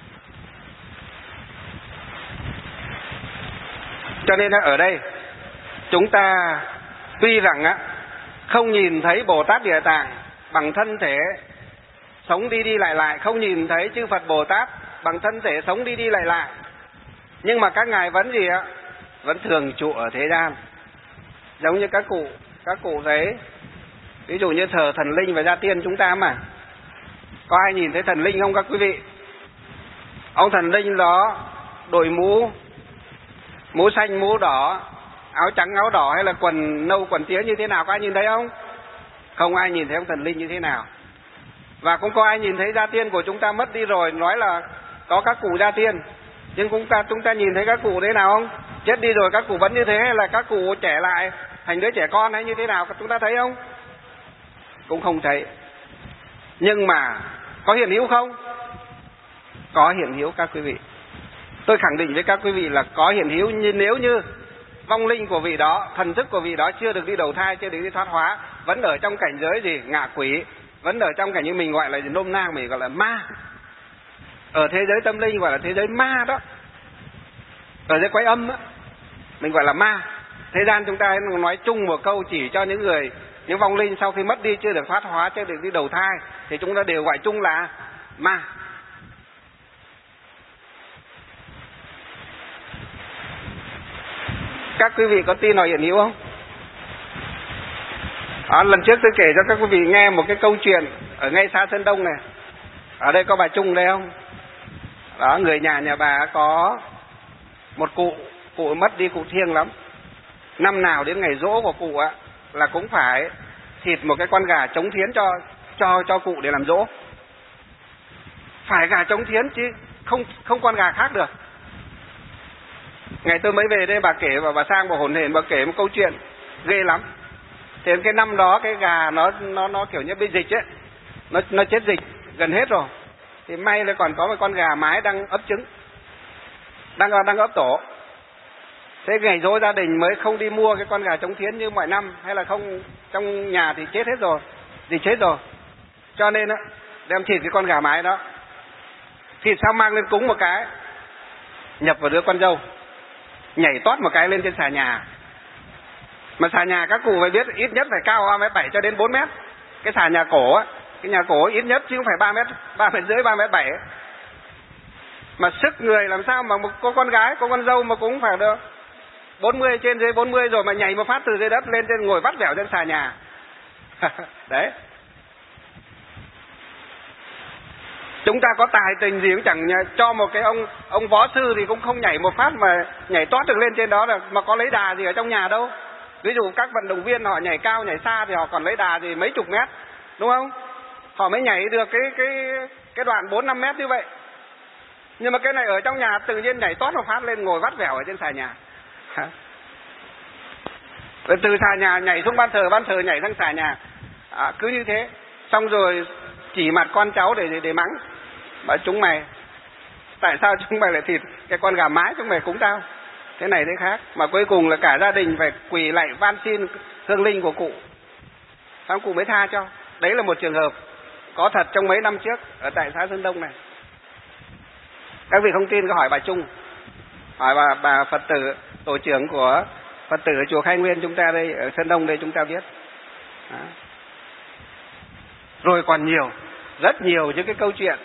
Cho nên ở đây chúng ta tuy rằng không nhìn thấy Bồ Tát Địa Tạng bằng thân thể sống đi đi lại lại, không nhìn thấy chư Phật Bồ Tát bằng thân thể sống đi đi lại lại. Nhưng mà các ngài vẫn gì ạ? Vẫn thường trụ ở thế gian. Giống như các cụ thấy, ví dụ như thờ thần linh và gia tiên chúng ta mà. Có ai nhìn thấy thần linh không các quý vị? Ông thần linh đó đội mũ xanh mũ đỏ, áo trắng áo đỏ, hay là quần nâu quần tía như thế nào, có ai nhìn thấy không? Không ai nhìn thấy ông thần linh như thế nào. Và cũng có ai nhìn thấy gia tiên của chúng ta mất đi rồi, nói là có các cụ gia tiên, nhưng chúng ta nhìn thấy các cụ thế nào không? Chết đi rồi các cụ vẫn như thế, hay là các cụ trẻ lại thành đứa trẻ con hay như thế nào, chúng ta thấy không? Cũng không thấy. Nhưng mà có hiện hữu không? Có hiện hữu các quý vị. Tôi khẳng định với các quý vị là có hiện hữu, nhưng nếu như vong linh của vị đó, thần thức của vị đó chưa được đi đầu thai, chưa được đi thoát hóa, vẫn ở trong cảnh giới gì? Ngạ quỷ, vẫn ở trong cảnh như mình gọi là nôm na, mình gọi là ma. Ở thế giới tâm linh gọi là thế giới ma đó. Ở giới quái âm đó, mình gọi là ma. Thế gian chúng ta nói chung một câu chỉ cho những vong linh sau khi mất đi, chưa được thoát hóa, chưa được đi đầu thai, thì chúng ta đều gọi chung là ma. Các quý vị có tin vào hiện hữu không? Lần trước tôi kể cho các quý vị nghe một cái câu chuyện ở ngay xã Sơn Đông này. Ở đây có bà Trung đây không? Đó, người nhà bà có một cụ mất đi, cụ thiêng lắm. Năm nào đến ngày giỗ của cụ là cũng phải thịt một cái con gà trống thiến cho cụ để làm giỗ. Phải gà trống thiến chứ không con gà khác được. Ngày tôi mới về đây bà kể, và bà Sang bà hồn hển bà kể một câu chuyện ghê lắm. Thì cái năm đó cái gà nó kiểu như bị dịch ấy, nó chết dịch gần hết rồi. Thì may là còn có một con gà mái đang ấp trứng, đang ấp tổ. Thế ngày giỗ gia đình mới không đi mua cái con gà trống thiến như mọi năm, hay là không, trong nhà thì chết hết rồi, dịch chết rồi. Cho nên á, đem thịt cái con gà mái đó, thịt sao mang lên cúng một cái, nhập vào đứa con dâu, nhảy toát một cái lên trên xà nhà. Mà xà nhà các cụ phải biết ít nhất phải cao 3m7 cho đến 4m. Cái xà nhà cổ á, cái nhà cổ ít nhất chứ không phải 3m, 3m rưỡi, 3m7. Mà sức người làm sao mà có con gái, có con dâu mà cũng phải được 40, trên dưới 40 rồi mà nhảy một phát từ dưới đất lên trên, ngồi vắt vẻo trên xà nhà. Đấy. Chúng ta có tài tình gì cũng chẳng cho một cái ông võ sư thì cũng không nhảy một phát mà nhảy toát được lên trên đó được, mà có lấy đà gì ở trong nhà đâu. Ví dụ các vận động viên họ nhảy cao nhảy xa thì họ còn lấy đà gì mấy chục mét, đúng không? Họ mới nhảy được cái đoạn 4-5 mét như vậy. Nhưng mà cái này ở trong nhà tự nhiên nhảy toát một phát lên, ngồi vắt vẻo ở trên xà nhà. Từ xà nhà nhảy xuống ban thờ nhảy sang xà nhà. Cứ như thế. Xong rồi chỉ mặt con cháu để mắng. Bảo chúng mày, tại sao chúng mày lại thịt cái con gà mái chúng mày cúng tao? Thế này thế khác. Mà cuối cùng là cả gia đình phải quỳ lạy van xin hương linh của cụ. Xong cụ mới tha cho. Đấy là một trường hợp có thật trong mấy năm trước ở tại xã Sơn Đông này. Các vị không tin cứ hỏi bà Trung, hỏi bà Phật tử, tổ trưởng của Phật tử ở chùa Khai Nguyên chúng ta đây, ở Sơn Đông đây chúng ta biết. Đó. Rồi còn rất nhiều những cái câu chuyện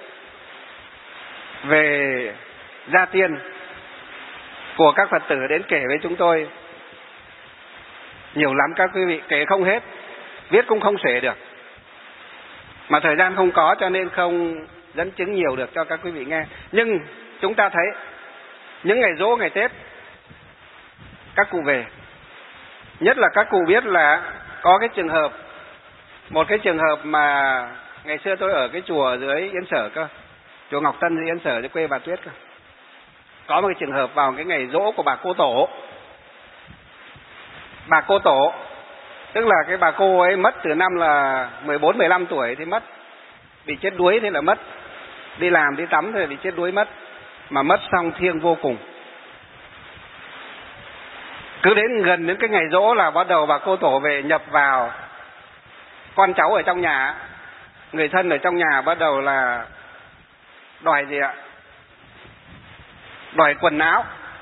về gia tiên của các Phật tử đến kể với chúng tôi. Nhiều lắm các quý vị, kể không hết, viết cũng không xuể được. Mà thời gian không có cho nên không dẫn chứng nhiều được cho các quý vị nghe. Nhưng chúng ta thấy những ngày giỗ, ngày Tết, các cụ về. Nhất là các cụ biết là có cái trường hợp, một cái trường hợp mà ngày xưa tôi ở cái chùa dưới Yên Sở cơ, chùa Ngọc Tân dưới Yên Sở dưới quê bà Tuyết cơ. Có một cái trường hợp vào cái ngày giỗ của bà cô Tổ. Bà cô Tổ, tức là cái bà cô ấy mất từ năm là 14-15 tuổi thì mất. Bị chết đuối thế là mất. Đi làm, đi tắm thì bị chết đuối mất. Mà mất xong thiêng vô cùng. Cứ đến gần đến cái ngày giỗ là bắt đầu bà cô Tổ về nhập vào. Con cháu ở trong nhà, người thân ở trong nhà bắt đầu là đòi gì ạ? Đòi quần áo,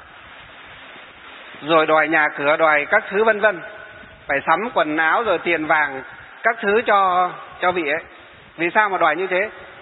rồi đòi nhà cửa, đòi các thứ vân vân. Phải sắm quần áo rồi tiền vàng các thứ cho vị ấy. Vì sao mà đòi như thế?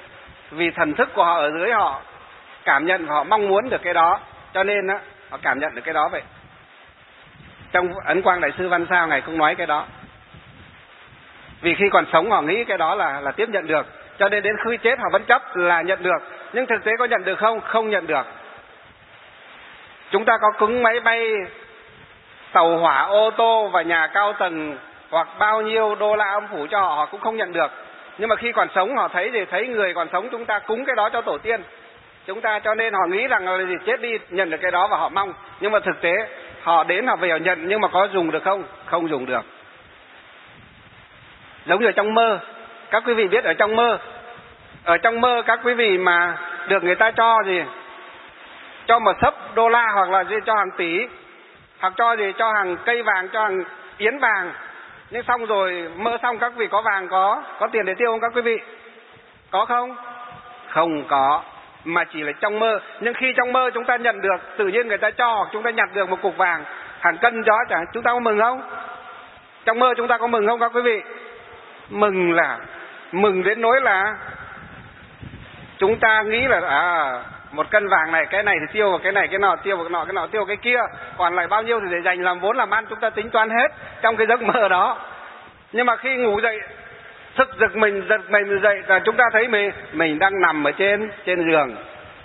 vì thần thức của họ ở dưới họ cảm nhận và họ mong muốn được cái đó, cho nên á họ cảm nhận được cái đó vậy. Trong Ấn Quang Đại sư Văn Sao Ngài cũng nói cái đó. Vì khi còn sống họ nghĩ cái đó là tiếp nhận được, cho nên đến khi chết họ vẫn chấp là nhận được. Nhưng thực tế có nhận được không? Không nhận được. Chúng ta có cúng máy bay, tàu hỏa, ô tô và nhà cao tầng hoặc bao nhiêu đô la âm phủ cho họ, họ cũng không nhận được. Nhưng mà khi còn sống họ thấy thì thấy người còn sống chúng ta cúng cái đó cho tổ tiên chúng ta, cho nên họ nghĩ rằng là gì chết đi nhận được cái đó và họ mong. Nhưng mà thực tế họ đến họ về họ nhận, nhưng mà có dùng được không? Không dùng được. Giống như ở trong mơ, các quý vị biết ở trong mơ các quý vị mà được người ta cho gì, cho một xấp đô la hoặc là gì, cho hàng tỷ, hoặc cho gì, cho hàng cây vàng, cho hàng yến vàng, nhưng xong rồi mơ xong các vị có vàng, có tiền để tiêu không các quý vị? Có không? Không có, mà chỉ là trong mơ. Nhưng khi trong mơ chúng ta nhận được, tự nhiên người ta cho, hoặc chúng ta nhặt được một cục vàng hàng cân đó chẳng, chúng ta có mừng không? Trong mơ chúng ta có mừng không các quý vị? Mừng, là mừng đến nỗi là chúng ta nghĩ là một cân vàng này, cái này thì tiêu vào cái này, cái nọ tiêu vào cái nọ tiêu cái kia, còn lại bao nhiêu thì để dành làm vốn làm ăn, chúng ta tính toán hết trong cái giấc mơ đó. Nhưng mà khi ngủ dậy giật mình dậy là chúng ta thấy mình đang nằm ở trên giường,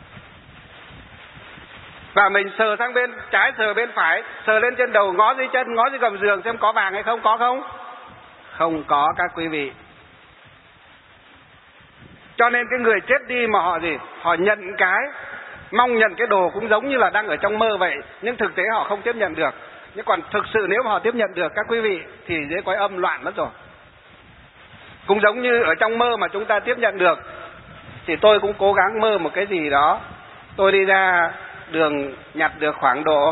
và mình sờ sang bên trái sờ bên phải, sờ lên trên đầu, ngó dưới chân, ngó dưới gầm giường xem có vàng hay không, có không? Không có các quý vị. Cho nên cái người chết đi mà họ gì, họ nhận mong nhận cái đồ cũng giống như là đang ở trong mơ vậy, nhưng thực tế họ không tiếp nhận được. Nhưng còn thực sự nếu mà họ tiếp nhận được các quý vị thì dưới cõi âm loạn mất rồi. Cũng giống như ở trong mơ mà chúng ta tiếp nhận được, thì tôi cũng cố gắng mơ một cái gì đó, tôi đi ra đường nhặt được khoảng độ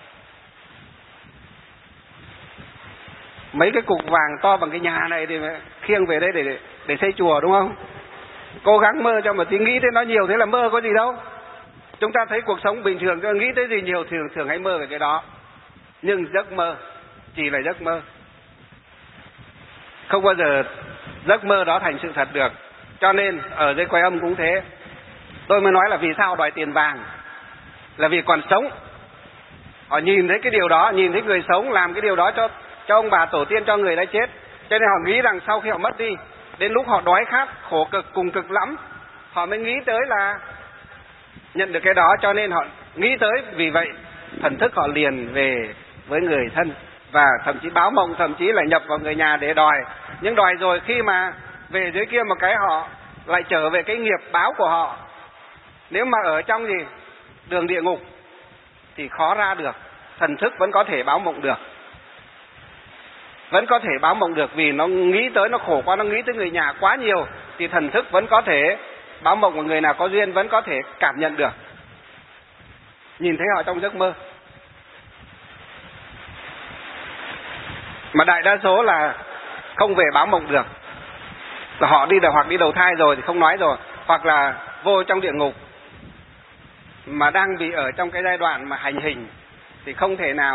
mấy cái cục vàng to bằng cái nhà này thì khiêng về đây để xây chùa, đúng không? Cố gắng mơ cho một tí, nghĩ thế nó nhiều thế là mơ có gì đâu. Chúng ta thấy cuộc sống bình thường, nghĩ tới gì nhiều thường hay mơ về cái đó. Nhưng giấc mơ chỉ là giấc mơ, không bao giờ giấc mơ đó thành sự thật được. Cho nên ở dưới cõi âm cũng thế. Tôi mới nói là vì sao đòi tiền vàng, là vì còn sống họ nhìn thấy cái điều đó, nhìn thấy người sống làm cái điều đó cho ông bà tổ tiên, cho người đã chết, cho nên họ nghĩ rằng sau khi họ mất đi, đến lúc họ đói khát khổ cực cùng cực lắm, họ mới nghĩ tới là nhận được cái đó, cho nên họ nghĩ tới. Vì vậy thần thức họ liền về với người thân, và thậm chí báo mộng, thậm chí là nhập vào người nhà để đòi. Nhưng đòi rồi khi mà về dưới kia một cái, họ lại trở về cái nghiệp báo của họ. Nếu mà ở trong gì đường địa ngục thì khó ra được. Thần thức vẫn có thể báo mộng được, vẫn có thể báo mộng được, vì nó nghĩ tới, nó khổ quá, nó nghĩ tới người nhà quá nhiều, thì thần thức vẫn có thể báo mộng, của người nào có duyên vẫn có thể cảm nhận được, nhìn thấy họ trong giấc mơ. Mà đại đa số là không về báo mộng được, họ đi hoặc đi đầu thai rồi thì không nói rồi, hoặc là vô trong địa ngục mà đang bị ở trong cái giai đoạn mà hành hình thì không thể nào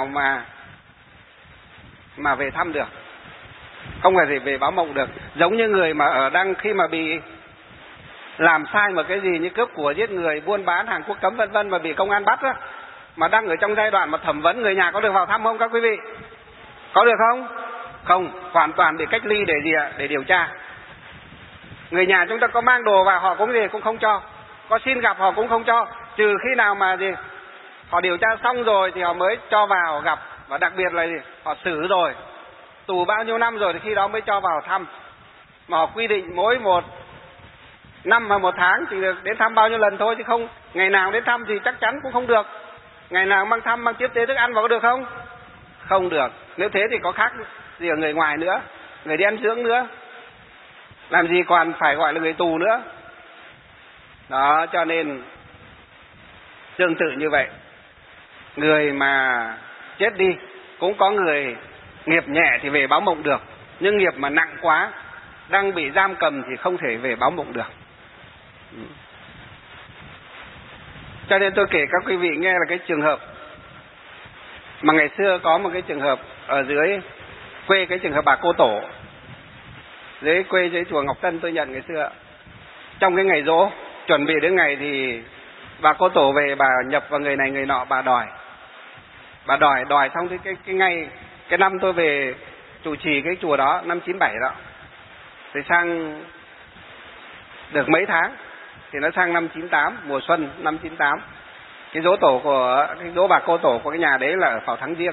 mà về thăm được, không thể về báo mộng được. Giống như người mà ở đang khi mà bị làm sai một cái gì như cướp của, giết người, buôn bán hàng quốc cấm vân vân mà bị công an bắt á, mà đang ở trong giai đoạn mà thẩm vấn, người nhà có được vào thăm không các quý vị? Có được không? Không, hoàn toàn bị cách ly để điều tra. Người nhà chúng ta có mang đồ vào họ cũng gì cũng không cho, có xin gặp họ cũng không cho, trừ khi nào mà gì họ điều tra xong rồi thì họ mới cho vào gặp. Và đặc biệt là gì, họ xử rồi, tù bao nhiêu năm rồi thì khi đó mới cho vào thăm. Mà họ quy định mỗi một năm và một tháng chỉ được đến thăm bao nhiêu lần thôi, chứ không ngày nào đến thăm thì chắc chắn cũng không được. Ngày nào mang thăm, mang tiếp tế thức ăn vào có được không? Không được. Nếu thế thì có khác gì ở người ngoài nữa, người đi ăn dưỡng nữa, làm gì còn phải gọi là người tù nữa. Đó, cho nên tương tự như vậy, người mà chết đi cũng có người nghiệp nhẹ thì về báo mộng được, nhưng nghiệp mà nặng quá, đang bị giam cầm thì không thể về báo mộng được. Cho nên tôi kể các quý vị nghe là cái trường hợp mà ngày xưa có một cái trường hợp ở dưới quê, cái trường hợp bà Cô Tổ dưới quê, dưới chùa Ngọc Tân tôi nhận ngày xưa. Trong cái ngày giỗ chuẩn bị đến ngày thì bà cô tổ về, bà nhập vào người này người nọ, bà đòi xong thì cái năm tôi về trụ trì cái chùa đó, năm 97 đó, thì sang được mấy tháng thì nó sang năm 98, mùa xuân năm 98. Cái dỗ bà cô tổ của cái nhà đấy là ở Phào Thắng Riêng.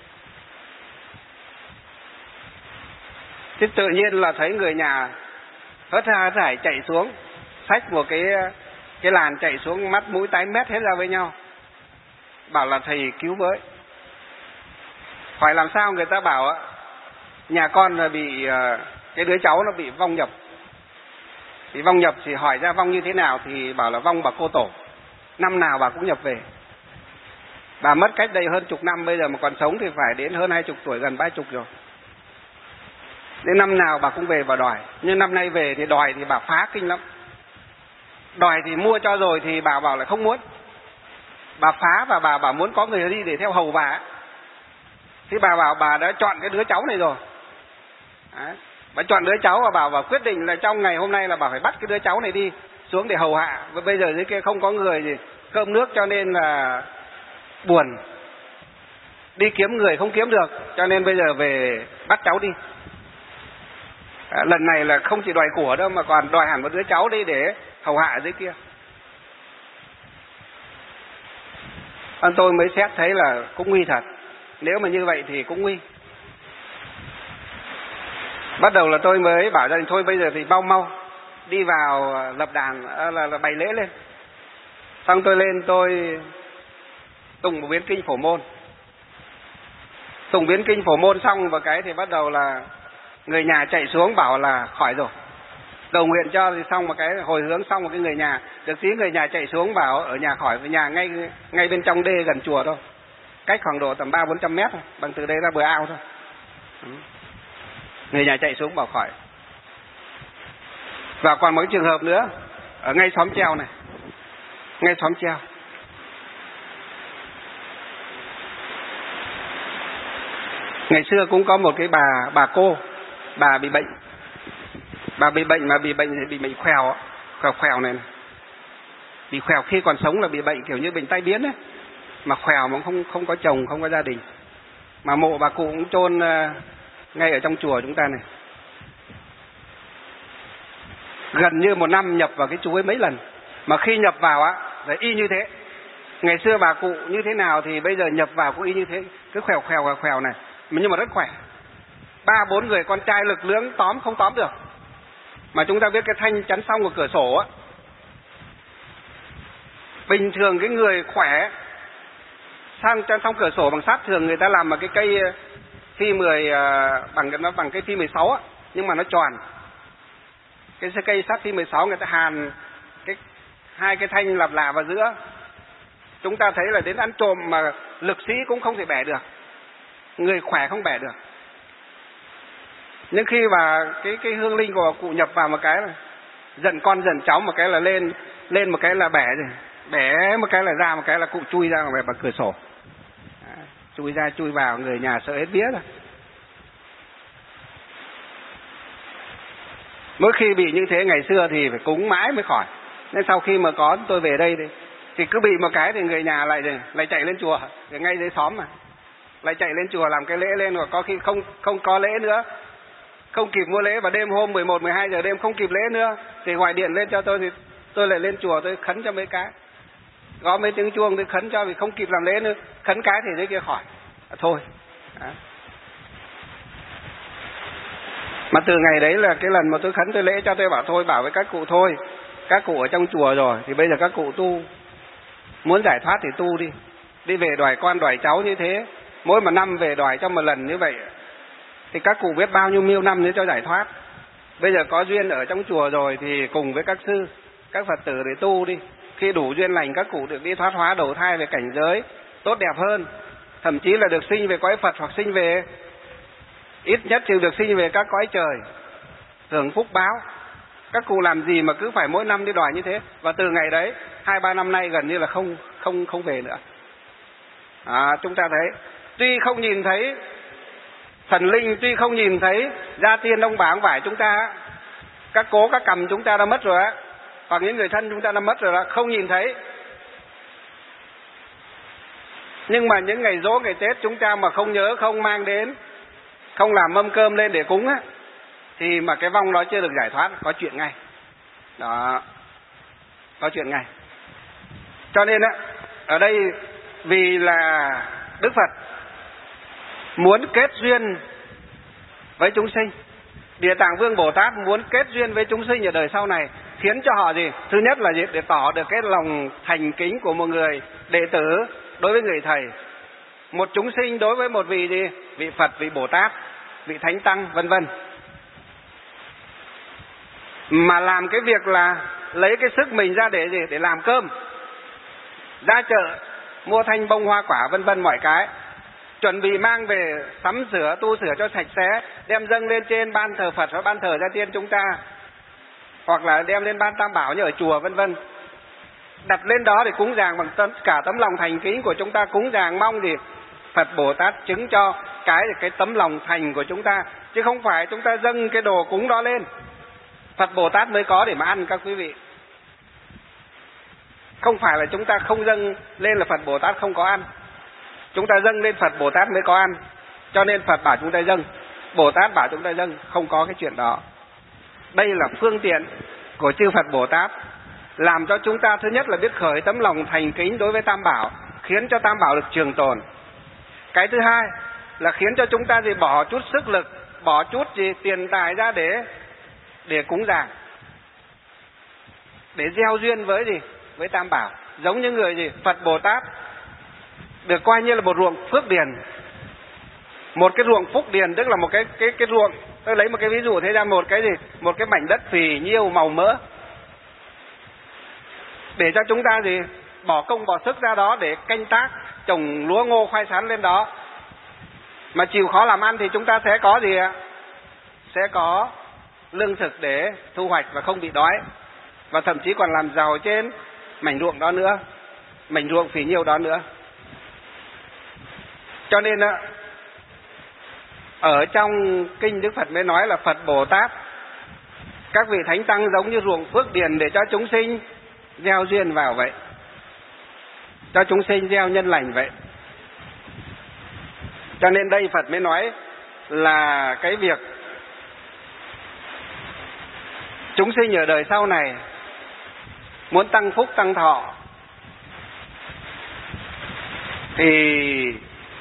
Thế tự nhiên là thấy người nhà hớt hải chạy xuống, xách một cái làn chạy xuống, mắt mũi tái mét hết ra với nhau, bảo là thầy cứu với. Hỏi làm sao, người ta bảo nhà con là bị cái đứa cháu nó bị vong nhập. Thì vong nhập thì hỏi ra vong như thế nào, thì bảo là vong bà cô tổ, năm nào bà cũng nhập về. Bà mất cách đây hơn chục năm, bây giờ mà còn sống thì phải đến hơn 20 tuổi, gần 30 rồi. Đến năm nào bà cũng về bà đòi. Nhưng năm nay về thì đòi thì bà phá kinh lắm. Đòi thì mua cho rồi thì bà bảo là không muốn. Bà phá và bà bảo muốn có người đi để theo hầu bà. Thì bà bảo bà đã chọn cái đứa cháu này rồi. Đấy. Bà chọn đứa cháu và bảo và quyết định là trong ngày hôm nay là bà phải bắt cái đứa cháu này đi xuống để hầu hạ. Và bây giờ dưới kia không có người gì cơm nước, cho nên là buồn. Đi kiếm người không kiếm được, cho nên bây giờ về bắt cháu đi. Lần này là không chỉ đòi của đâu mà còn đòi hẳn một đứa cháu đi để hầu hạ dưới kia. Tôi mới xét thấy là cũng nguy thật. Nếu mà như vậy thì cũng nguy. Bắt đầu là tôi mới bảo rằng thôi bây giờ thì mau đi vào lập đàn, là bày lễ lên. Xong tôi lên tôi tụng một biến kinh Phổ Môn. Tụng biến kinh Phổ Môn xong và cái thì bắt đầu là người nhà chạy xuống bảo là khỏi rồi, cầu nguyện cho. Thì xong một cái hồi hướng xong một cái người nhà được tí, người nhà chạy xuống bảo ở nhà khỏi, về nhà ngay bên trong đê gần chùa thôi, cách khoảng độ tầm 300-400 mét thôi, bằng từ đây ra bờ ao thôi. Người nhà chạy xuống bảo khỏi. Và còn một trường hợp nữa ở ngay xóm treo này, ngay xóm treo. Ngày xưa cũng có một cái bà cô, bà bị bệnh. Bà bị bệnh mà bị bệnh khèo này. Bị khèo khi còn sống là bị bệnh kiểu như bệnh tai biến ấy. Mà khèo mà không có chồng, không có gia đình. Mà mộ bà cụ cũng chôn ngay ở trong chùa chúng ta này. Gần như một năm nhập vào cái chú ấy mấy lần. Mà khi nhập vào á, là y như thế. Ngày xưa bà cụ như thế nào thì bây giờ nhập vào cũng y như thế. Cứ khèo này. Nhưng mà rất khỏe. 3-4 người con trai lực lưỡng tóm không tóm được. Mà chúng ta biết cái thanh chắn song của cửa sổ á, bình thường cái người khỏe sang chắn song cửa sổ bằng sắt, thường người ta làm bằng cái cây phi 10 bằng cái phi 16 á, nhưng mà nó tròn. Cái cây sắt phi 16 người ta hàn hai cái thanh lặp lạ vào giữa. Chúng ta thấy là đến ăn trộm mà lực sĩ cũng không thể bẻ được. Người khỏe không bẻ được. Nhưng khi mà cái hương linh của cụ nhập vào một cái là giận con giận cháu, một cái là lên một cái là bẻ rồi, bẻ một cái là ra, một cái là cụ chui ra ngoài bằng cửa sổ. Chui ra chui vào, người nhà sợ hết vía rồi. Mỗi khi bị như thế ngày xưa thì phải cúng mãi mới khỏi. Nên sau khi mà có tôi về đây thì cứ bị một cái thì người nhà lại chạy lên chùa, thì ngay dưới xóm mà lại chạy lên chùa làm cái lễ lên, hoặc có khi không có lễ nữa, không kịp mua lễ, và đêm hôm 11-12 giờ đêm không kịp lễ nữa thì gọi điện lên cho tôi, thì tôi lại lên chùa tôi khấn cho mấy cái, gõ mấy tiếng chuông tôi khấn cho, vì không kịp làm lễ nữa, khấn cái thì thế kia khỏi. Thôi. Đó. Mà từ ngày đấy là cái lần mà tôi khấn tôi lễ cho, tôi bảo với các cụ thôi, các cụ ở trong chùa rồi thì bây giờ các cụ tu, muốn giải thoát thì tu đi về đòi con đòi cháu như thế, mỗi một năm về đòi cho một lần như vậy thì các cụ biết bao nhiêu năm nữa cho giải thoát. Bây giờ có duyên ở trong chùa rồi thì cùng với các sư, các Phật tử để tu đi. Khi đủ duyên lành các cụ được đi thoát hóa đầu thai về cảnh giới tốt đẹp hơn, thậm chí là được sinh về cõi Phật, hoặc sinh về ít nhất thì được sinh về các cõi trời, hưởng phúc báo. Các cụ làm gì mà cứ phải mỗi năm đi đòi như thế. Và từ ngày đấy 2-3 năm nay gần như là không về nữa. Chúng ta thấy tuy không nhìn thấy thần linh, tuy không nhìn thấy gia tiên ông bà ông vải chúng ta, các cố các cầm chúng ta đã mất rồi á, hoặc những người thân chúng ta đã mất rồi đó, không nhìn thấy. Nhưng mà những ngày giỗ ngày Tết chúng ta mà không nhớ, không mang đến, không làm mâm cơm lên để cúng á, thì mà cái vong đó chưa được giải thoát, có chuyện ngay. Đó, có chuyện ngay. Cho nên á, ở đây vì là Đức Phật muốn kết duyên với chúng sinh, Địa Tạng Vương Bồ Tát muốn kết duyên với chúng sinh ở đời sau này, khiến cho họ gì? Thứ nhất là gì? Để tỏ được cái lòng thành kính của một người đệ tử đối với người thầy, một chúng sinh đối với một vị gì? Vị Phật, vị Bồ Tát, vị Thánh Tăng, vân vân. Mà làm cái việc là lấy cái sức mình ra để gì? Để làm cơm, ra chợ mua thanh bông hoa quả vân vân mọi cái, chuẩn bị mang về sắm sửa tu sửa cho sạch sẽ, đem dâng lên trên ban thờ Phật hoặc ban thờ gia tiên chúng ta, hoặc là đem lên ban Tam Bảo như ở chùa vân vân, đặt lên đó để cúng dường bằng tất cả tấm lòng thành kính của chúng ta, cúng dường mong gì? Phật Bồ Tát chứng cho cái tấm lòng thành của chúng ta, chứ không phải chúng ta dâng cái đồ cúng đó lên. Phật Bồ Tát mới có để mà ăn các quý vị. Không phải là chúng ta không dâng lên là Phật Bồ Tát không có ăn. Chúng ta dâng lên Phật Bồ Tát mới có ăn. Cho nên Phật bảo chúng ta dâng, Bồ Tát bảo chúng ta dâng, không có cái chuyện đó. Đây là phương tiện của chư Phật Bồ Tát, làm cho chúng ta thứ nhất là biết khởi tấm lòng thành kính đối với Tam Bảo, khiến cho Tam Bảo được trường tồn. Cái thứ hai là khiến cho chúng ta gì? Bỏ chút sức lực, bỏ chút gì? Tiền tài ra để cúng dường, để gieo duyên với gì? Với Tam Bảo. Giống như người gì? Phật Bồ Tát được coi như là một ruộng phước điền, một cái ruộng phúc điền, tức là một cái ruộng. Tôi lấy một cái ví dụ thế ra, một cái gì? Một cái mảnh đất phì nhiêu màu mỡ, để cho chúng ta gì? Bỏ công bỏ sức ra đó để canh tác, trồng lúa ngô khoai sắn lên đó. Mà chịu khó làm ăn thì chúng ta sẽ có gì ạ? Sẽ có lương thực để thu hoạch và không bị đói, và thậm chí còn làm giàu trên mảnh ruộng đó nữa, mảnh ruộng phì nhiêu đó nữa. Cho nên ở trong kinh Đức Phật mới nói là Phật Bồ Tát, các vị Thánh Tăng giống như ruộng phước điền để cho chúng sinh gieo duyên vào vậy, cho chúng sinh gieo nhân lành vậy. Cho nên đây Phật mới nói là cái việc chúng sinh ở đời sau này muốn tăng phúc tăng thọ thì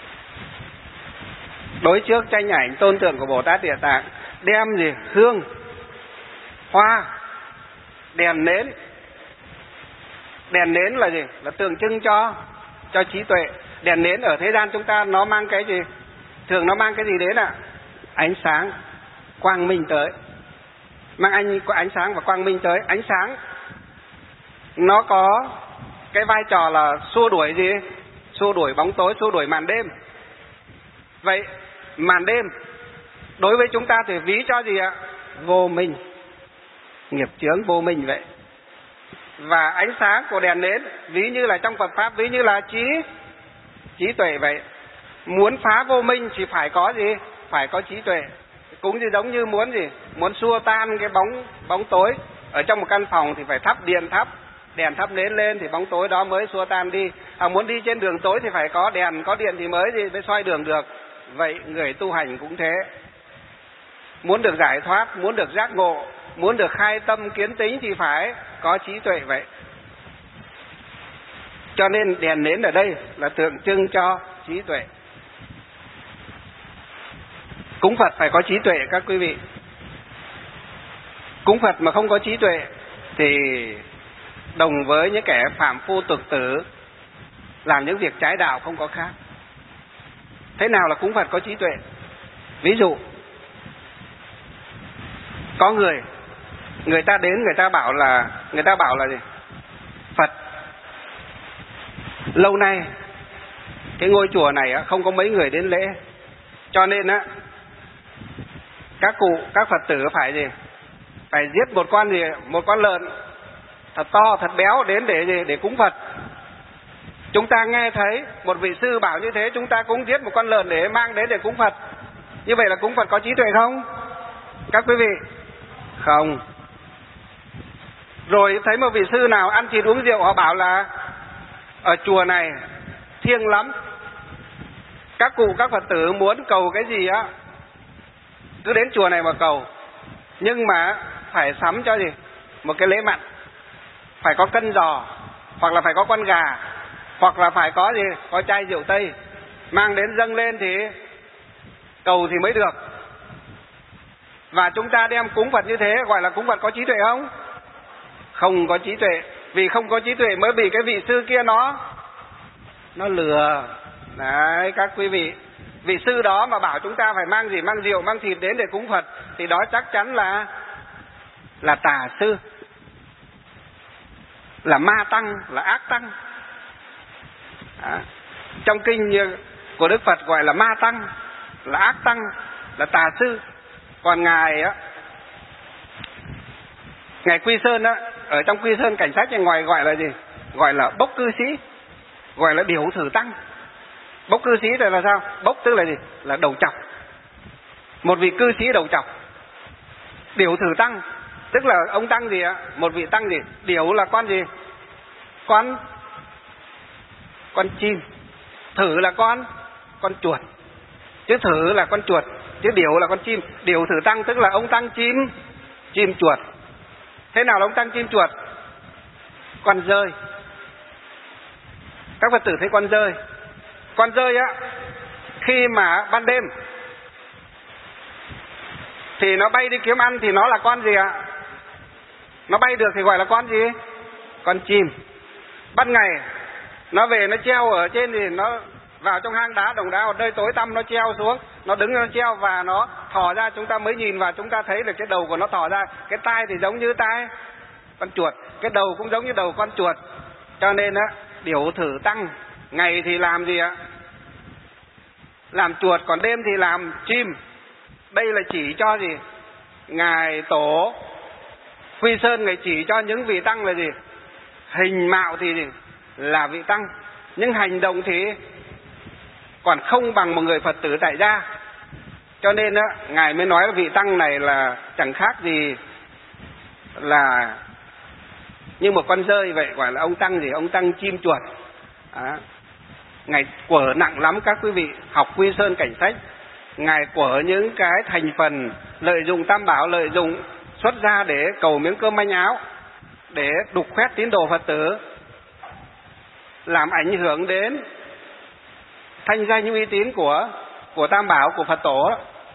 đối trước tranh ảnh tôn tượng của Bồ Tát Địa Tạng, đem gì? Hương, hoa, đèn nến. Đèn nến là gì? Là tượng trưng cho trí tuệ. Đèn nến ở thế gian chúng ta nó mang cái gì? Thường nó mang cái gì đến ạ? Ánh sáng, quang minh tới. Mang ánh sáng và quang minh tới. Ánh sáng nó có cái vai trò là xua đuổi gì? Xua đuổi bóng tối, xua đuổi màn đêm. Vậy màn đêm đối với chúng ta thì ví cho gì ạ? Vô minh, nghiệp chướng vô minh vậy. Và ánh sáng của đèn nến ví như là trong Phật Pháp, ví như là trí tuệ vậy. Muốn phá vô minh thì phải có gì? Phải có trí tuệ. Cũng như giống như muốn gì? Muốn xua tan cái bóng tối. Ở trong một căn phòng thì phải thắp đèn thắp nến lên thì bóng tối đó mới xua tan đi. Muốn đi trên đường tối thì phải có đèn, có điện thì mới soi đường được. Vậy người tu hành cũng thế. Muốn được giải thoát, muốn được giác ngộ, muốn được khai tâm kiến tính thì phải có trí tuệ vậy. Cho nên đèn nến ở đây là tượng trưng cho trí tuệ. Cúng Phật phải có trí tuệ các quý vị. Cúng Phật mà không có trí tuệ thì đồng với những kẻ phạm phu tục tử, làm những việc trái đạo không có khác. Thế nào là cúng Phật có trí tuệ? Ví dụ có người ta đến, người ta bảo là gì? Phật, lâu nay cái ngôi chùa này không có mấy người đến lễ, cho nên các Phật tử phải gì? Phải giết một con lợn thật to, thật béo đến để cúng Phật. Chúng ta nghe thấy một vị sư bảo như thế, chúng ta cũng giết một con lợn để mang đến để cúng Phật. Như vậy là cúng Phật có trí tuệ không? Các quý vị, không. Rồi thấy một vị sư nào ăn thịt uống rượu, họ bảo là ở chùa này thiêng lắm, các cụ các Phật tử muốn cầu cái gì á cứ đến chùa này mà cầu, nhưng mà phải sắm cho gì một cái lễ mặn, phải có cân giò, hoặc là phải có con gà, hoặc là phải có gì, có chai rượu tây mang đến dâng lên thì cầu thì mới được. Và chúng ta đem cúng Phật như thế gọi là cúng Phật có trí tuệ không? Không có trí tuệ. Vì không có trí tuệ mới bị cái vị sư kia nó lừa. Đấy các quý vị, vị sư đó mà bảo chúng ta phải mang gì, mang rượu, mang thịt đến để cúng Phật thì đó chắc chắn là tà sư, là ma tăng, là ác tăng. Đó. Trong kinh của Đức Phật gọi là ma tăng, là ác tăng, là tà sư. Còn ngài Quy Sơn á, ở trong Quy Sơn Cảnh Sách thì ngoài gọi là gì? Gọi là bốc cư sĩ, gọi là điểu thử tăng. Bốc cư sĩ là sao? Bốc tức là gì? Là đầu trọc. Một vị cư sĩ đầu trọc. Điểu thử tăng tức là ông tăng gì ạ? Một vị tăng gì? Điểu là con gì? Con chim. Thử là con chuột. Chứ thử là con chuột, chứ điểu là con chim. Điểu thử tăng tức là ông tăng chim chuột. Thế nào là ông tăng chim chuột? Con dơi. Các Phật tử thấy con dơi. Con dơi á, khi mà ban đêm thì nó bay đi kiếm ăn thì nó là con gì ạ? Nó bay được thì gọi là con gì? Con chim. Ban ngày nó về nó treo ở trên thì nó vào trong hang đá, đồng đá, ở nơi tối tăm nó treo xuống, nó đứng nó treo và nó thò ra, chúng ta mới nhìn và chúng ta thấy được cái đầu của nó thò ra. Cái tai thì giống như tai con chuột, cái đầu cũng giống như đầu con chuột. Cho nên á, điểu thử tăng ngày thì làm gì ạ? Làm chuột, còn đêm thì làm chim. Đây là chỉ cho gì? Ngài Tổ Quy Sơn ngài chỉ cho những vị tăng là gì? Hình mạo thì gì? Là vị tăng, nhưng hành động thì còn không bằng một người Phật tử tại gia. Cho nên á, ngài mới nói là vị tăng này là chẳng khác gì là như một con dơi vậy, gọi là ông tăng gì? Ông tăng chim chuột. Ngài quở nặng lắm các quý vị. Học Quy Sơn Cảnh Sách, ngài quở những cái thành phần lợi dụng tam bảo, lợi dụng xuất ra để cầu miếng cơm manh áo, để đục khoét tín đồ Phật tử, làm ảnh hưởng đến thanh danh uy tín của tam bảo, của Phật tổ.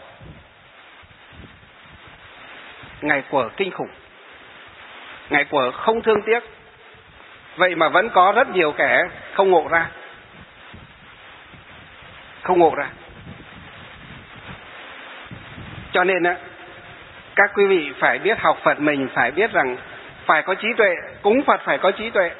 Ngài quở kinh khủng, ngài quở không thương tiếc. Vậy mà vẫn có rất nhiều kẻ không ngộ ra. Cho nên á, các quý vị phải biết học Phật, mình phải biết rằng phải có trí tuệ. Cúng Phật phải có trí tuệ,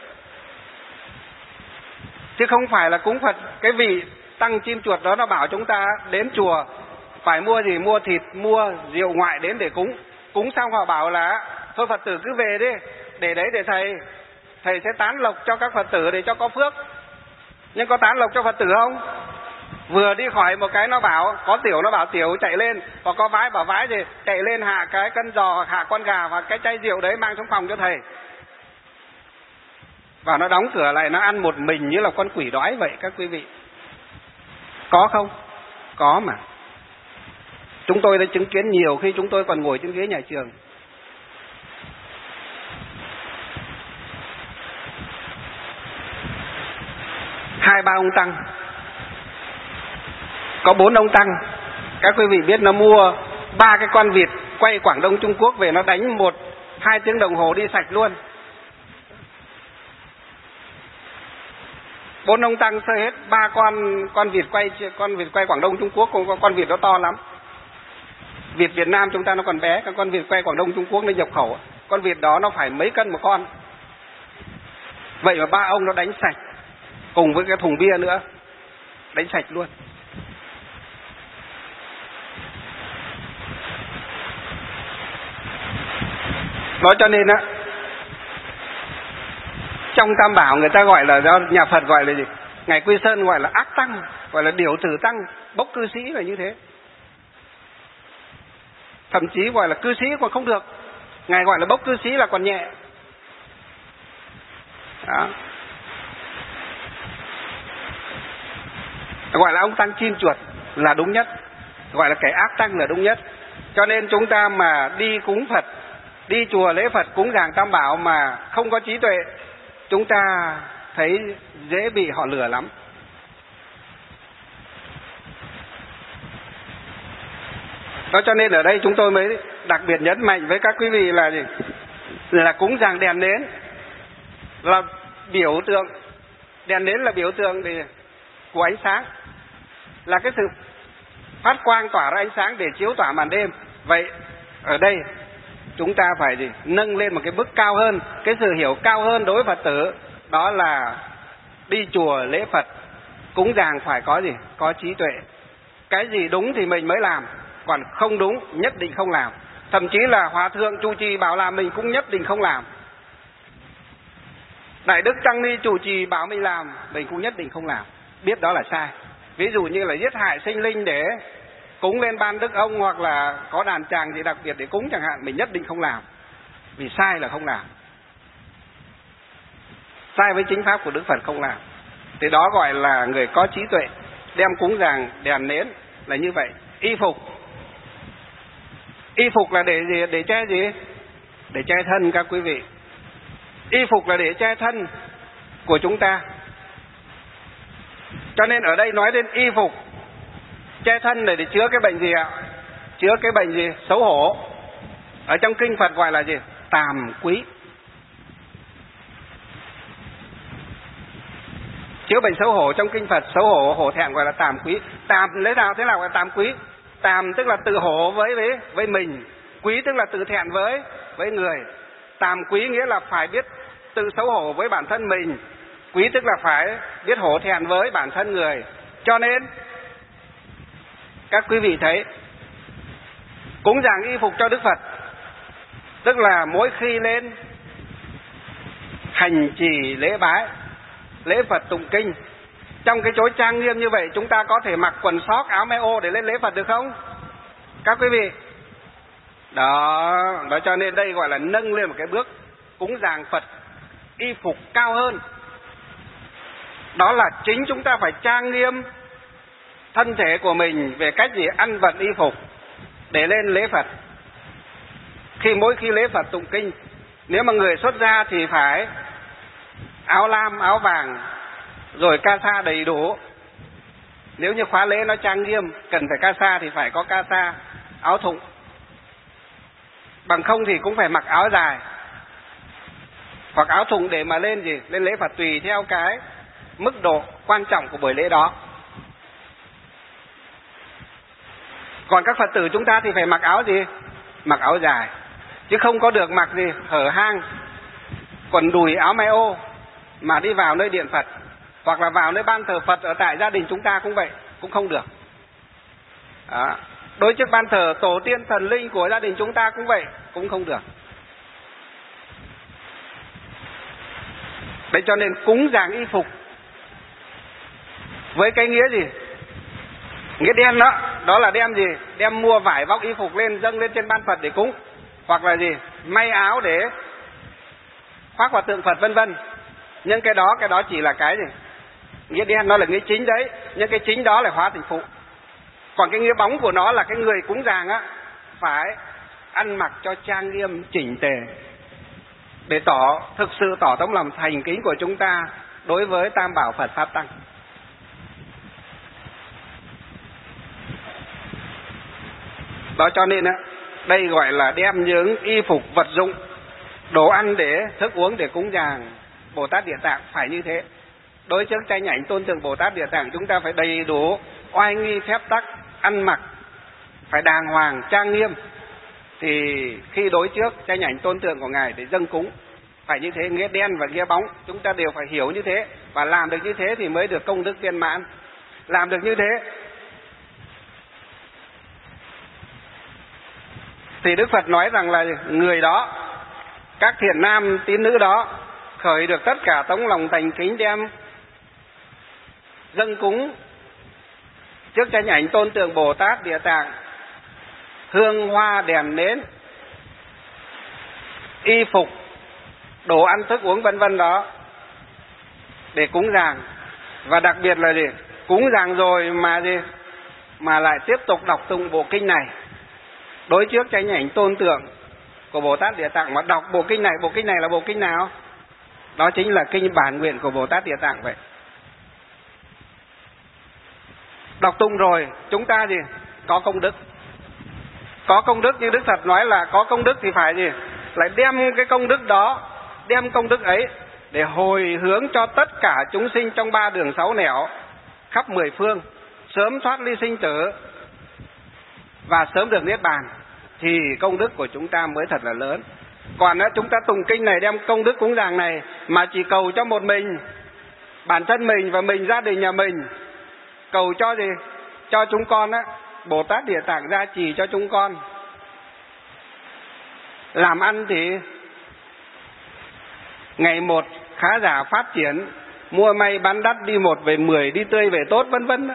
chứ không phải là cúng Phật. Cái vị tăng chim chuột đó nó bảo chúng ta đến chùa phải mua gì? Mua thịt, mua rượu ngoại đến để cúng. Cúng xong họ bảo là thôi Phật tử cứ về đi, để đấy để thầy sẽ tán lộc cho các Phật tử để cho có phước. Nhưng có tán lộc cho Phật tử không? Vừa đi khỏi một cái nó bảo có tiểu, nó bảo tiểu chạy lên, hoặc có vái bảo vái gì chạy lên hạ cái cân giò, hoặc hạ con gà và cái chai rượu đấy mang xuống phòng cho thầy. Và nó đóng cửa lại, nó ăn một mình như là con quỷ đói vậy các quý vị. Có không? Có mà. Chúng tôi đã chứng kiến nhiều khi chúng tôi còn ngồi trên ghế nhà trường. Hai ba ông tăng, có 4 ông tăng. Các quý vị biết nó mua 3 cái con vịt quay Quảng Đông Trung Quốc về, nó đánh 1-2 tiếng đồng hồ đi sạch luôn. 4 ông tăng sơi hết 3 con vịt quay Quảng Đông Trung Quốc. Con vịt đó to lắm. Vịt Việt Nam chúng ta nó còn bé, con vịt quay Quảng Đông Trung Quốc nó nhập khẩu, con vịt đó nó phải mấy cân một con. Vậy mà 3 ông nó đánh sạch, cùng với cái thùng bia nữa, đánh sạch luôn. Đó, cho nên á, trong tam bảo người ta gọi là, nhà Phật gọi là gì? Ngài Quy Sơn gọi là ác tăng, gọi là điểu thử tăng, bốc cư sĩ là như thế. Thậm chí gọi là cư sĩ còn không được, ngài gọi là bốc cư sĩ là còn nhẹ. Đó. Gọi là ông tăng chim chuột là đúng nhất, gọi là kẻ ác tăng là đúng nhất. Cho nên chúng ta mà đi cúng Phật, đi chùa lễ Phật cúng dường Tam Bảo mà không có trí tuệ, chúng ta thấy dễ bị họ lừa lắm. Đó, cho nên ở đây chúng tôi mới đặc biệt nhấn mạnh với các quý vị là gì? Là cúng dường đèn nến là biểu tượng, đèn nến là biểu tượng của ánh sáng, là cái sự phát quang tỏa ra ánh sáng để chiếu tỏa màn đêm. Vậy ở đây chúng ta phải gì? Nâng lên một cái bước cao hơn, cái sự hiểu cao hơn đối với Phật tử, đó là đi chùa lễ Phật cúng dường phải có gì? Có trí tuệ. Cái gì đúng thì mình mới làm, còn không đúng nhất định không làm. Thậm chí là hòa thượng trụ trì bảo làm mình cũng nhất định không làm. Đại đức tăng ni chủ trì bảo mình làm, mình cũng nhất định không làm, biết đó là sai. Ví dụ như là giết hại sinh linh để cúng lên ban đức ông, hoặc là có đàn tràng gì đặc biệt để cúng chẳng hạn, mình nhất định không làm, vì sai là không làm, sai với chính pháp của Đức Phật không làm. Thì đó gọi là người có trí tuệ. Đem cúng dường đèn nến là như vậy. Y phục, y phục là để gì? Để che gì? Để che thân các quý vị. Y phục là để che thân của chúng ta. Cho nên ở đây nói đến y phục che thân này để chứa cái bệnh gì ạ? Chứa cái bệnh gì? Xấu hổ. Ở trong kinh Phật gọi là gì? Tàm quý. Chứa bệnh xấu hổ trong kinh Phật, xấu hổ, hổ thẹn gọi là tàm quý. Tàm lấy nào thế nào gọi là tàm quý? Tàm tức là tự hổ với mình, quý tức là tự thẹn với người. Tàm quý nghĩa là phải biết tự xấu hổ với bản thân mình, quý tức là phải biết hổ thẹn với bản thân người. Cho nên các quý vị thấy cúng dường y phục cho Đức Phật, tức là mỗi khi lên hành trì lễ bái, lễ Phật tụng kinh, trong cái chỗ trang nghiêm như vậy, chúng ta có thể mặc quần sóc, áo may ô để lên lễ Phật được không? Các quý vị, đó cho nên đây gọi là nâng lên một cái bước cúng dường Phật y phục cao hơn. Đó là chính chúng ta phải trang nghiêm thân thể của mình về cách gì? Ăn vận y phục để lên lễ Phật. Mỗi khi lễ Phật tụng kinh, nếu mà người xuất gia thì phải áo lam, áo vàng, rồi ca sa đầy đủ. Nếu như khóa lễ nó trang nghiêm, cần phải ca sa thì phải có ca sa, áo thụng. Bằng không thì cũng phải mặc áo dài hoặc áo thụng để mà lên gì? Lên lễ Phật tùy theo cái mức độ quan trọng của buổi lễ đó. Còn các Phật tử chúng ta thì phải mặc áo gì? Mặc áo dài, chứ không có được mặc gì hở hang, quần đùi, áo may ô mà đi vào nơi điện Phật, hoặc là vào nơi ban thờ Phật ở tại gia đình chúng ta cũng vậy, cũng không được. Đó. Đối trước ban thờ tổ tiên thần linh của gia đình chúng ta cũng vậy, cũng không được. Đấy, cho nên cúng dường y phục với cái nghĩa gì? Nghĩa đen đó là đem gì? Đem mua vải vóc y phục lên dâng lên trên ban Phật để cúng, hoặc là gì? May áo để khoác vào tượng Phật vân vân. Nhưng cái đó chỉ là cái gì? Nghĩa đen nó là nghĩa chính đấy, nhưng cái chính đó là hóa thành phụ. Còn cái nghĩa bóng của nó là cái người cúng dường phải ăn mặc cho trang nghiêm chỉnh tề, để thực sự tỏ tấm lòng thành kính của chúng ta đối với Tam Bảo Phật Pháp Tăng. Đó, cho nên đây gọi là đem những y phục, vật dụng, đồ ăn để thức uống để cúng dường Bồ Tát Địa Tạng phải như thế. Đối trước tranh ảnh tôn tượng Bồ Tát Địa Tạng, chúng ta phải đầy đủ oai nghi phép tắc, ăn mặc phải đàng hoàng trang nghiêm. Thì khi đối trước tranh ảnh tôn tượng của Ngài để dâng cúng phải như thế, nghĩa đen và nghĩa bóng chúng ta đều phải hiểu như thế, và làm được như thế thì mới được công đức viên mãn. Làm được như thế thì Đức Phật nói rằng là người đó, các thiện nam tín nữ đó khởi được tất cả tấm lòng thành kính, đem dâng cúng trước tranh ảnh tôn tượng Bồ Tát Địa Tạng hương hoa đèn nến, y phục, đồ ăn thức uống vân vân đó, để cúng dường. Và đặc biệt là gì? Cúng dường rồi mà gì? Mà lại tiếp tục đọc tụng bộ kinh này. Đối trước chánh ảnh tôn tượng của Bồ Tát Địa Tạng mà đọc bộ kinh này là bộ kinh nào? Đó chính là kinh bản nguyện của Bồ Tát Địa Tạng vậy. Đọc tụng rồi chúng ta gì? Có công đức. Có công đức, như Đức Phật nói là có công đức thì phải gì? Lại đem cái công đức đó, đem công đức ấy để hồi hướng cho tất cả chúng sinh trong 3 đường 6 nẻo khắp 10 phương, sớm thoát ly sinh tử và sớm được niết bàn, thì công đức của chúng ta mới thật là lớn. Còn chúng ta tụng kinh này, đem công đức cúng dường này mà chỉ cầu cho một mình, bản thân mình và mình, gia đình nhà mình, cầu cho gì? Cho chúng con á, Bồ Tát Địa Tạng gia trì cho chúng con. Làm ăn thì ngày một khá giả phát triển, mua may bán đắt, đi 1 về 10, đi tươi về tốt, vân vân.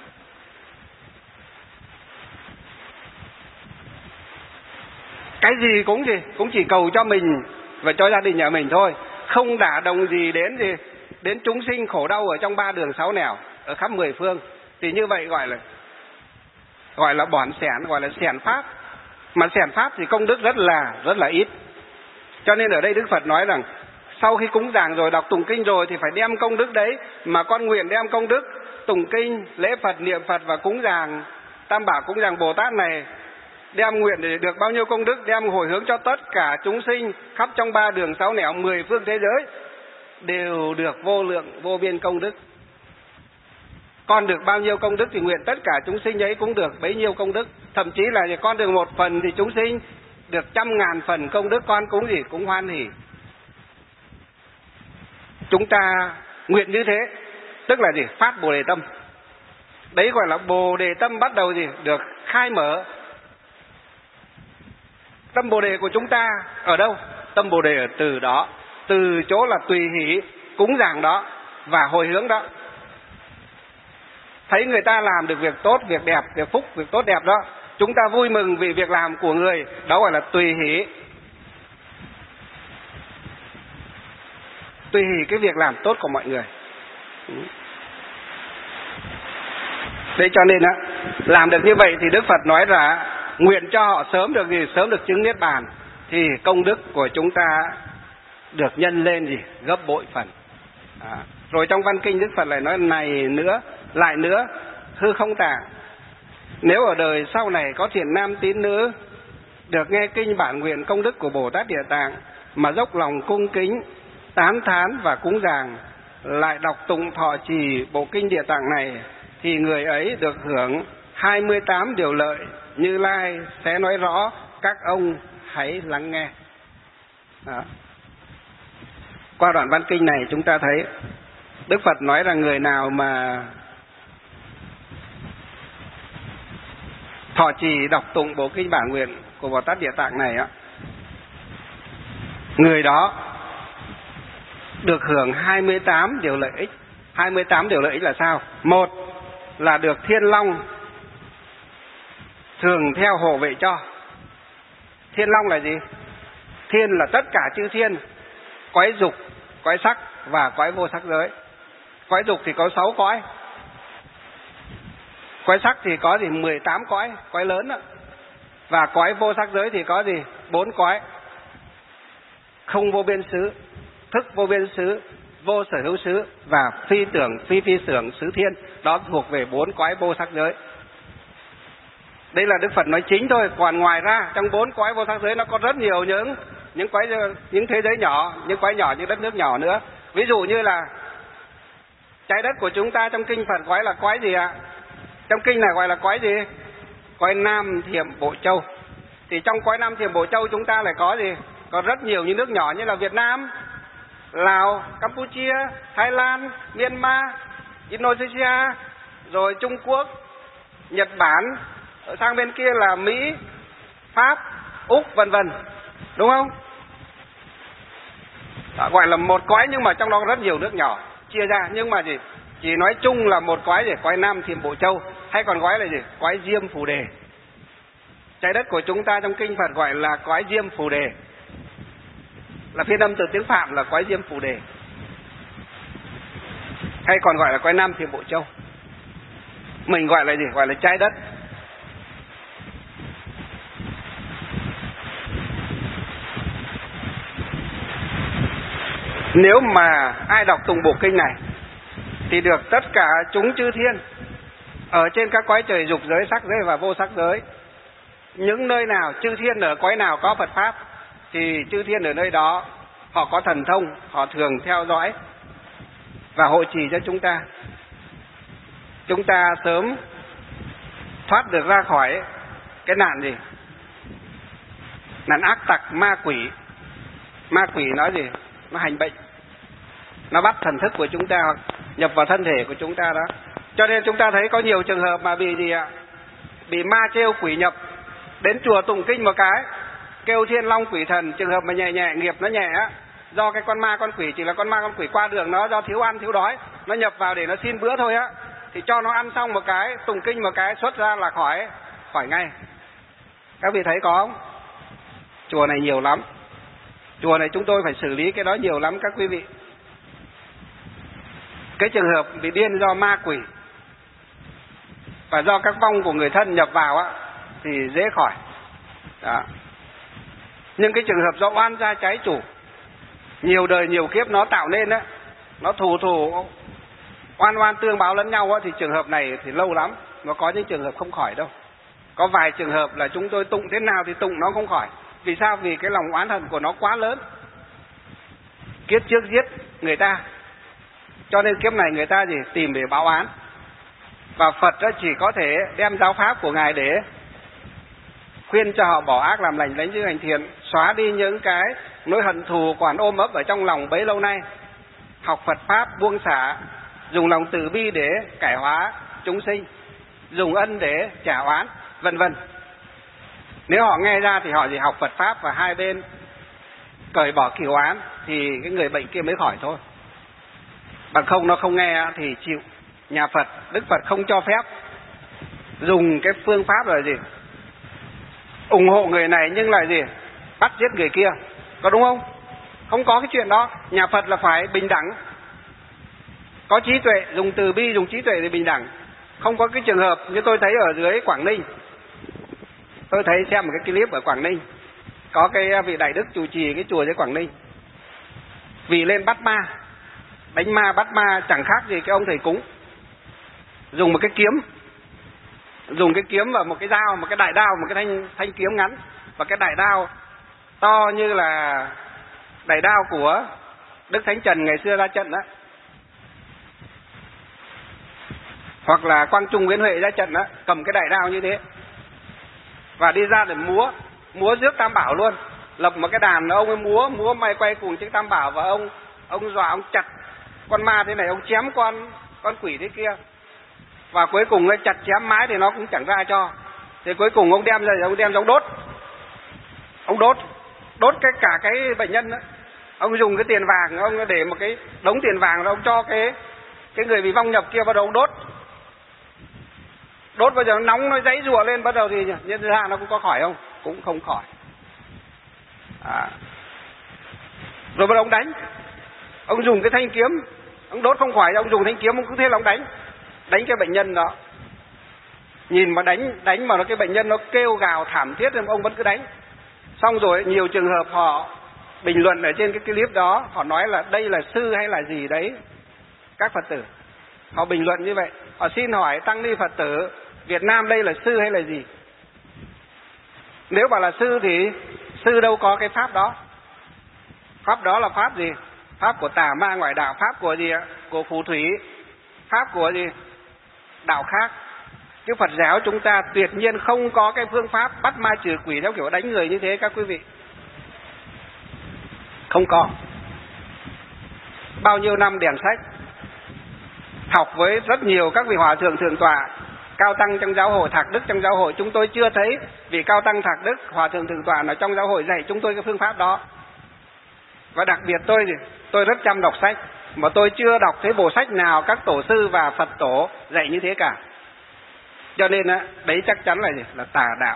Cái gì cũng chỉ cầu cho mình và cho gia đình nhà mình thôi, không đả động gì đến chúng sinh khổ đau ở trong 3 đường 6 nẻo ở khắp 10 phương. Thì như vậy gọi là bỏn xẻn, gọi là xẻn pháp. Mà xẻn pháp thì công đức rất là ít. Cho nên ở đây Đức Phật nói rằng sau khi cúng dường rồi, đọc tụng kinh rồi thì phải đem công đức đấy mà con nguyện đem công đức tụng kinh, lễ Phật, niệm Phật và cúng dường Tam Bảo, cúng dường Bồ Tát này, đem nguyện để được bao nhiêu công đức, đem hồi hướng cho tất cả chúng sinh khắp trong 3 đường 6 nẻo 10 phương thế giới đều được vô lượng vô biên công đức. Con được bao nhiêu công đức thì nguyện tất cả chúng sinh ấy cũng được bấy nhiêu công đức. Thậm chí là con được 1 phần thì chúng sinh được 100.000 phần công đức, con cũng gì? Cũng hoan hỉ. Chúng ta nguyện như thế, tức là gì? Phát Bồ Đề Tâm. Đấy gọi là Bồ Đề Tâm bắt đầu gì? Được khai mở. Tâm Bồ Đề của chúng ta ở đâu? Tâm Bồ Đề ở từ đó, từ chỗ là tùy hỷ, cúng dường đó và hồi hướng đó. Thấy người ta làm được việc tốt, việc đẹp, việc phúc, việc tốt đẹp đó, chúng ta vui mừng vì việc làm của người, đó gọi là tùy hỷ. Tùy hỷ cái việc làm tốt của mọi người. Thế cho nên làm được như vậy thì Đức Phật nói là nguyện cho họ sớm được gì? Sớm được chứng niết bàn, thì công đức của chúng ta được nhân lên gì? Gấp bội phần. Rồi trong văn kinh Đức Phật lại nói này nữa, lại nữa, hư không tạng. Nếu ở đời sau này có thiện nam tín nữ được nghe kinh bản nguyện công đức của Bồ Tát Địa Tạng mà dốc lòng cung kính, tán thán và cúng dường, lại đọc tụng thọ trì bộ kinh Địa Tạng này, thì người ấy được hưởng 28 điều lợi Như Lai sẽ nói rõ, các ông hãy lắng nghe. Đó. Qua đoạn văn kinh này chúng ta thấy Đức Phật nói rằng người nào mà thọ trì đọc tụng bộ kinh bản nguyện của Bồ Tát Địa Tạng này á, người đó được hưởng 28 điều lợi ích. 28 điều lợi ích là sao? Một là được Thiên Long thường theo hộ vệ cho. Thiên Long là gì? Thiên là tất cả chư thiên, cõi dục, cõi sắc và cõi vô sắc giới. Cõi dục thì có 6 cõi. Cõi sắc thì có gì? 18 cõi, cõi lớn đó. Và cõi vô sắc giới thì có gì? 4 cõi. Không vô biên xứ, thức vô biên xứ, vô sở hữu xứ và phi tưởng, phi tưởng xứ thiên. Đó thuộc về 4 cõi vô sắc giới. Đây là Đức Phật nói chính thôi. Còn ngoài ra trong 4 cõi vô sắc giới nó có rất nhiều những thế giới nhỏ, những cõi nhỏ, những đất nước nhỏ nữa. Ví dụ như là trái đất của chúng ta trong kinh Phật gọi là cõi gì ạ? Trong kinh này gọi là cõi gì? Cõi Nam Thiểm Bộ Châu. Thì trong cõi Nam Thiểm Bộ Châu chúng ta lại có gì? Có rất nhiều những nước nhỏ như là Việt Nam, Lào, Campuchia, Thái Lan, Myanmar, Indonesia, rồi Trung Quốc, Nhật Bản, ở sang bên kia là Mỹ, Pháp, Úc, vân vân. Đúng không? Đó, gọi là một cõi nhưng mà trong đó có rất nhiều nước nhỏ chia ra, nhưng mà gì? Chỉ nói chung là một cõi gì? Cõi Nam Thiểm Bộ Châu, hay còn gọi là gì? Cõi Diêm Phù Đề. Trái đất của chúng ta trong kinh Phật gọi là cõi Diêm Phù Đề, là phiên âm từ tiếng Phạm là cõi Diêm Phù Đề. hay còn gọi là quái Nam Thiểm Bộ Châu. Mình gọi là gì? Gọi là trái đất. Nếu mà ai đọc tụng bộ kinh này thì được tất cả chúng chư thiên ở trên các cõi trời dục giới, sắc giới và vô sắc giới. Những nơi nào chư thiên ở cõi nào có Phật pháp thì chư thiên ở nơi đó họ có thần thông, họ thường theo dõi và hộ trì cho chúng ta. Chúng ta sớm thoát được ra khỏi cái nạn gì? Nạn ác tặc ma quỷ. Ma quỷ nói gì? Nó hành bệnh, nó bắt thần thức của chúng ta hoặc nhập vào thân thể của chúng ta đó. Cho nên chúng ta thấy có nhiều trường hợp mà bị gì ạ? Bị ma trêu quỷ nhập, đến chùa tụng kinh một cái kêu thiên long quỷ thần. Trường hợp mà nhẹ nhẹ, nghiệp nó nhẹ á, do cái con ma con quỷ chỉ là con ma con quỷ qua đường, nó do thiếu ăn thiếu đói, nó nhập vào để nó xin bữa thôi á, thì cho nó ăn xong một cái, tụng kinh một cái, xuất ra là khỏi ngay. Các vị thấy có không? Chùa này nhiều lắm. Chùa này chúng tôi phải xử lý cái đó nhiều lắm các quý vị. Cái trường hợp bị điên do ma quỷ và do các vong của người thân nhập vào á thì dễ khỏi đó. Nhưng cái trường hợp do oan gia trái chủ, nhiều đời nhiều kiếp nó tạo nên á, nó thù oan tương báo lẫn nhau á, thì trường hợp này thì lâu lắm. Nó có những trường hợp không khỏi đâu. Có vài trường hợp là chúng tôi tụng thế nào thì tụng nó không khỏi. Vì sao? Vì cái lòng oán hận của nó quá lớn. Kiếp trước giết người ta, cho nên kiếp này người ta gì? Tìm để báo án. Và Phật đó chỉ có thể đem giáo pháp của Ngài để khuyên cho họ bỏ ác làm lành, đánh giữ hành thiện, xóa đi những cái nỗi hận thù còn ôm ấp ở trong lòng bấy lâu nay. Học Phật pháp buông xả, dùng lòng từ bi để cải hóa chúng sinh, dùng ân để trả oán, vân vân. Nếu họ nghe ra thì họ chỉ học Phật pháp và hai bên cởi bỏ kiều án thì cái người bệnh kia mới khỏi thôi. Bằng không nó không nghe thì chịu. Nhà Phật, Đức Phật không cho phép dùng cái phương pháp là gì? Ủng hộ người này nhưng là gì? Bắt giết người kia. Có đúng không? Không có cái chuyện đó. Nhà Phật là phải bình đẳng, có trí tuệ, dùng từ bi, dùng trí tuệ để bình đẳng. Không có cái trường hợp như tôi thấy ở dưới Quảng Ninh. Tôi thấy xem một cái clip ở Quảng Ninh, có cái vị đại đức chủ trì cái chùa dưới Quảng Ninh, vì lên bắt ma, đánh ma bắt ma chẳng khác gì cái ông thầy cúng, dùng một cái kiếm, dùng cái kiếm và một cái dao, một cái đại đao, một cái thanh kiếm ngắn, và cái đại đao to như là đại đao của Đức Thánh Trần ngày xưa ra trận đó, hoặc là Quang Trung Nguyễn Huệ ra trận đó, cầm cái đại đao như thế và đi ra để múa rước Tam Bảo luôn. Lập một cái đàn, ông ấy múa may quay cùng chiếc Tam Bảo, và ông dọa, ông chặt con ma thế này, ông chém con quỷ thế kia, và cuối cùng ấy chặt chém mãi thì nó cũng chẳng ra cho. Thì cuối cùng ông đem ra, ông đem ra ông đốt cả cái bệnh nhân đó. Ông dùng cái tiền vàng, ông để một cái đống tiền vàng, rồi ông cho cái người bị vong nhập kia, bắt đầu ông đốt bây giờ nó nóng, nó giãy giụa lên, bắt đầu thì nhân ra nó cũng có khỏi không? Cũng không khỏi. Rồi bắt đầu ông đánh, ông dùng cái thanh kiếm, ông đốt không khỏi, ông dùng thanh kiếm, ông cứ thế là ông đánh cái bệnh nhân đó. Nhìn mà đánh mà cái bệnh nhân nó kêu gào thảm thiết, thì ông vẫn cứ đánh. Xong rồi nhiều trường hợp họ bình luận ở trên cái clip đó, họ nói là đây là sư hay là gì đấy. Các Phật tử họ bình luận như vậy, họ xin hỏi tăng ni Phật tử Việt Nam đây là sư hay là gì? Nếu bảo là sư thì sư đâu có cái pháp đó. Pháp đó là pháp gì? Pháp của tà ma ngoại đạo, pháp của gì ạ? Của phù thủy, pháp của gì? Đạo khác. Chứ Phật giáo chúng ta tuyệt nhiên không có cái phương pháp bắt ma trừ quỷ theo kiểu đánh người như thế các quý vị. Không có. Bao nhiêu năm đèn sách, học với rất nhiều các vị hòa thượng thượng tọa, cao tăng trong giáo hội, thạc đức trong giáo hội, chúng tôi chưa thấy vị cao tăng thạc đức, hòa thượng thượng tọa nào trong giáo hội dạy chúng tôi cái phương pháp đó. Và đặc biệt tôi rất chăm đọc sách, mà tôi chưa đọc thấy bộ sách nào các tổ sư và Phật tổ dạy như thế cả. Cho nên đấy chắc chắn là gì? Là tà đạo,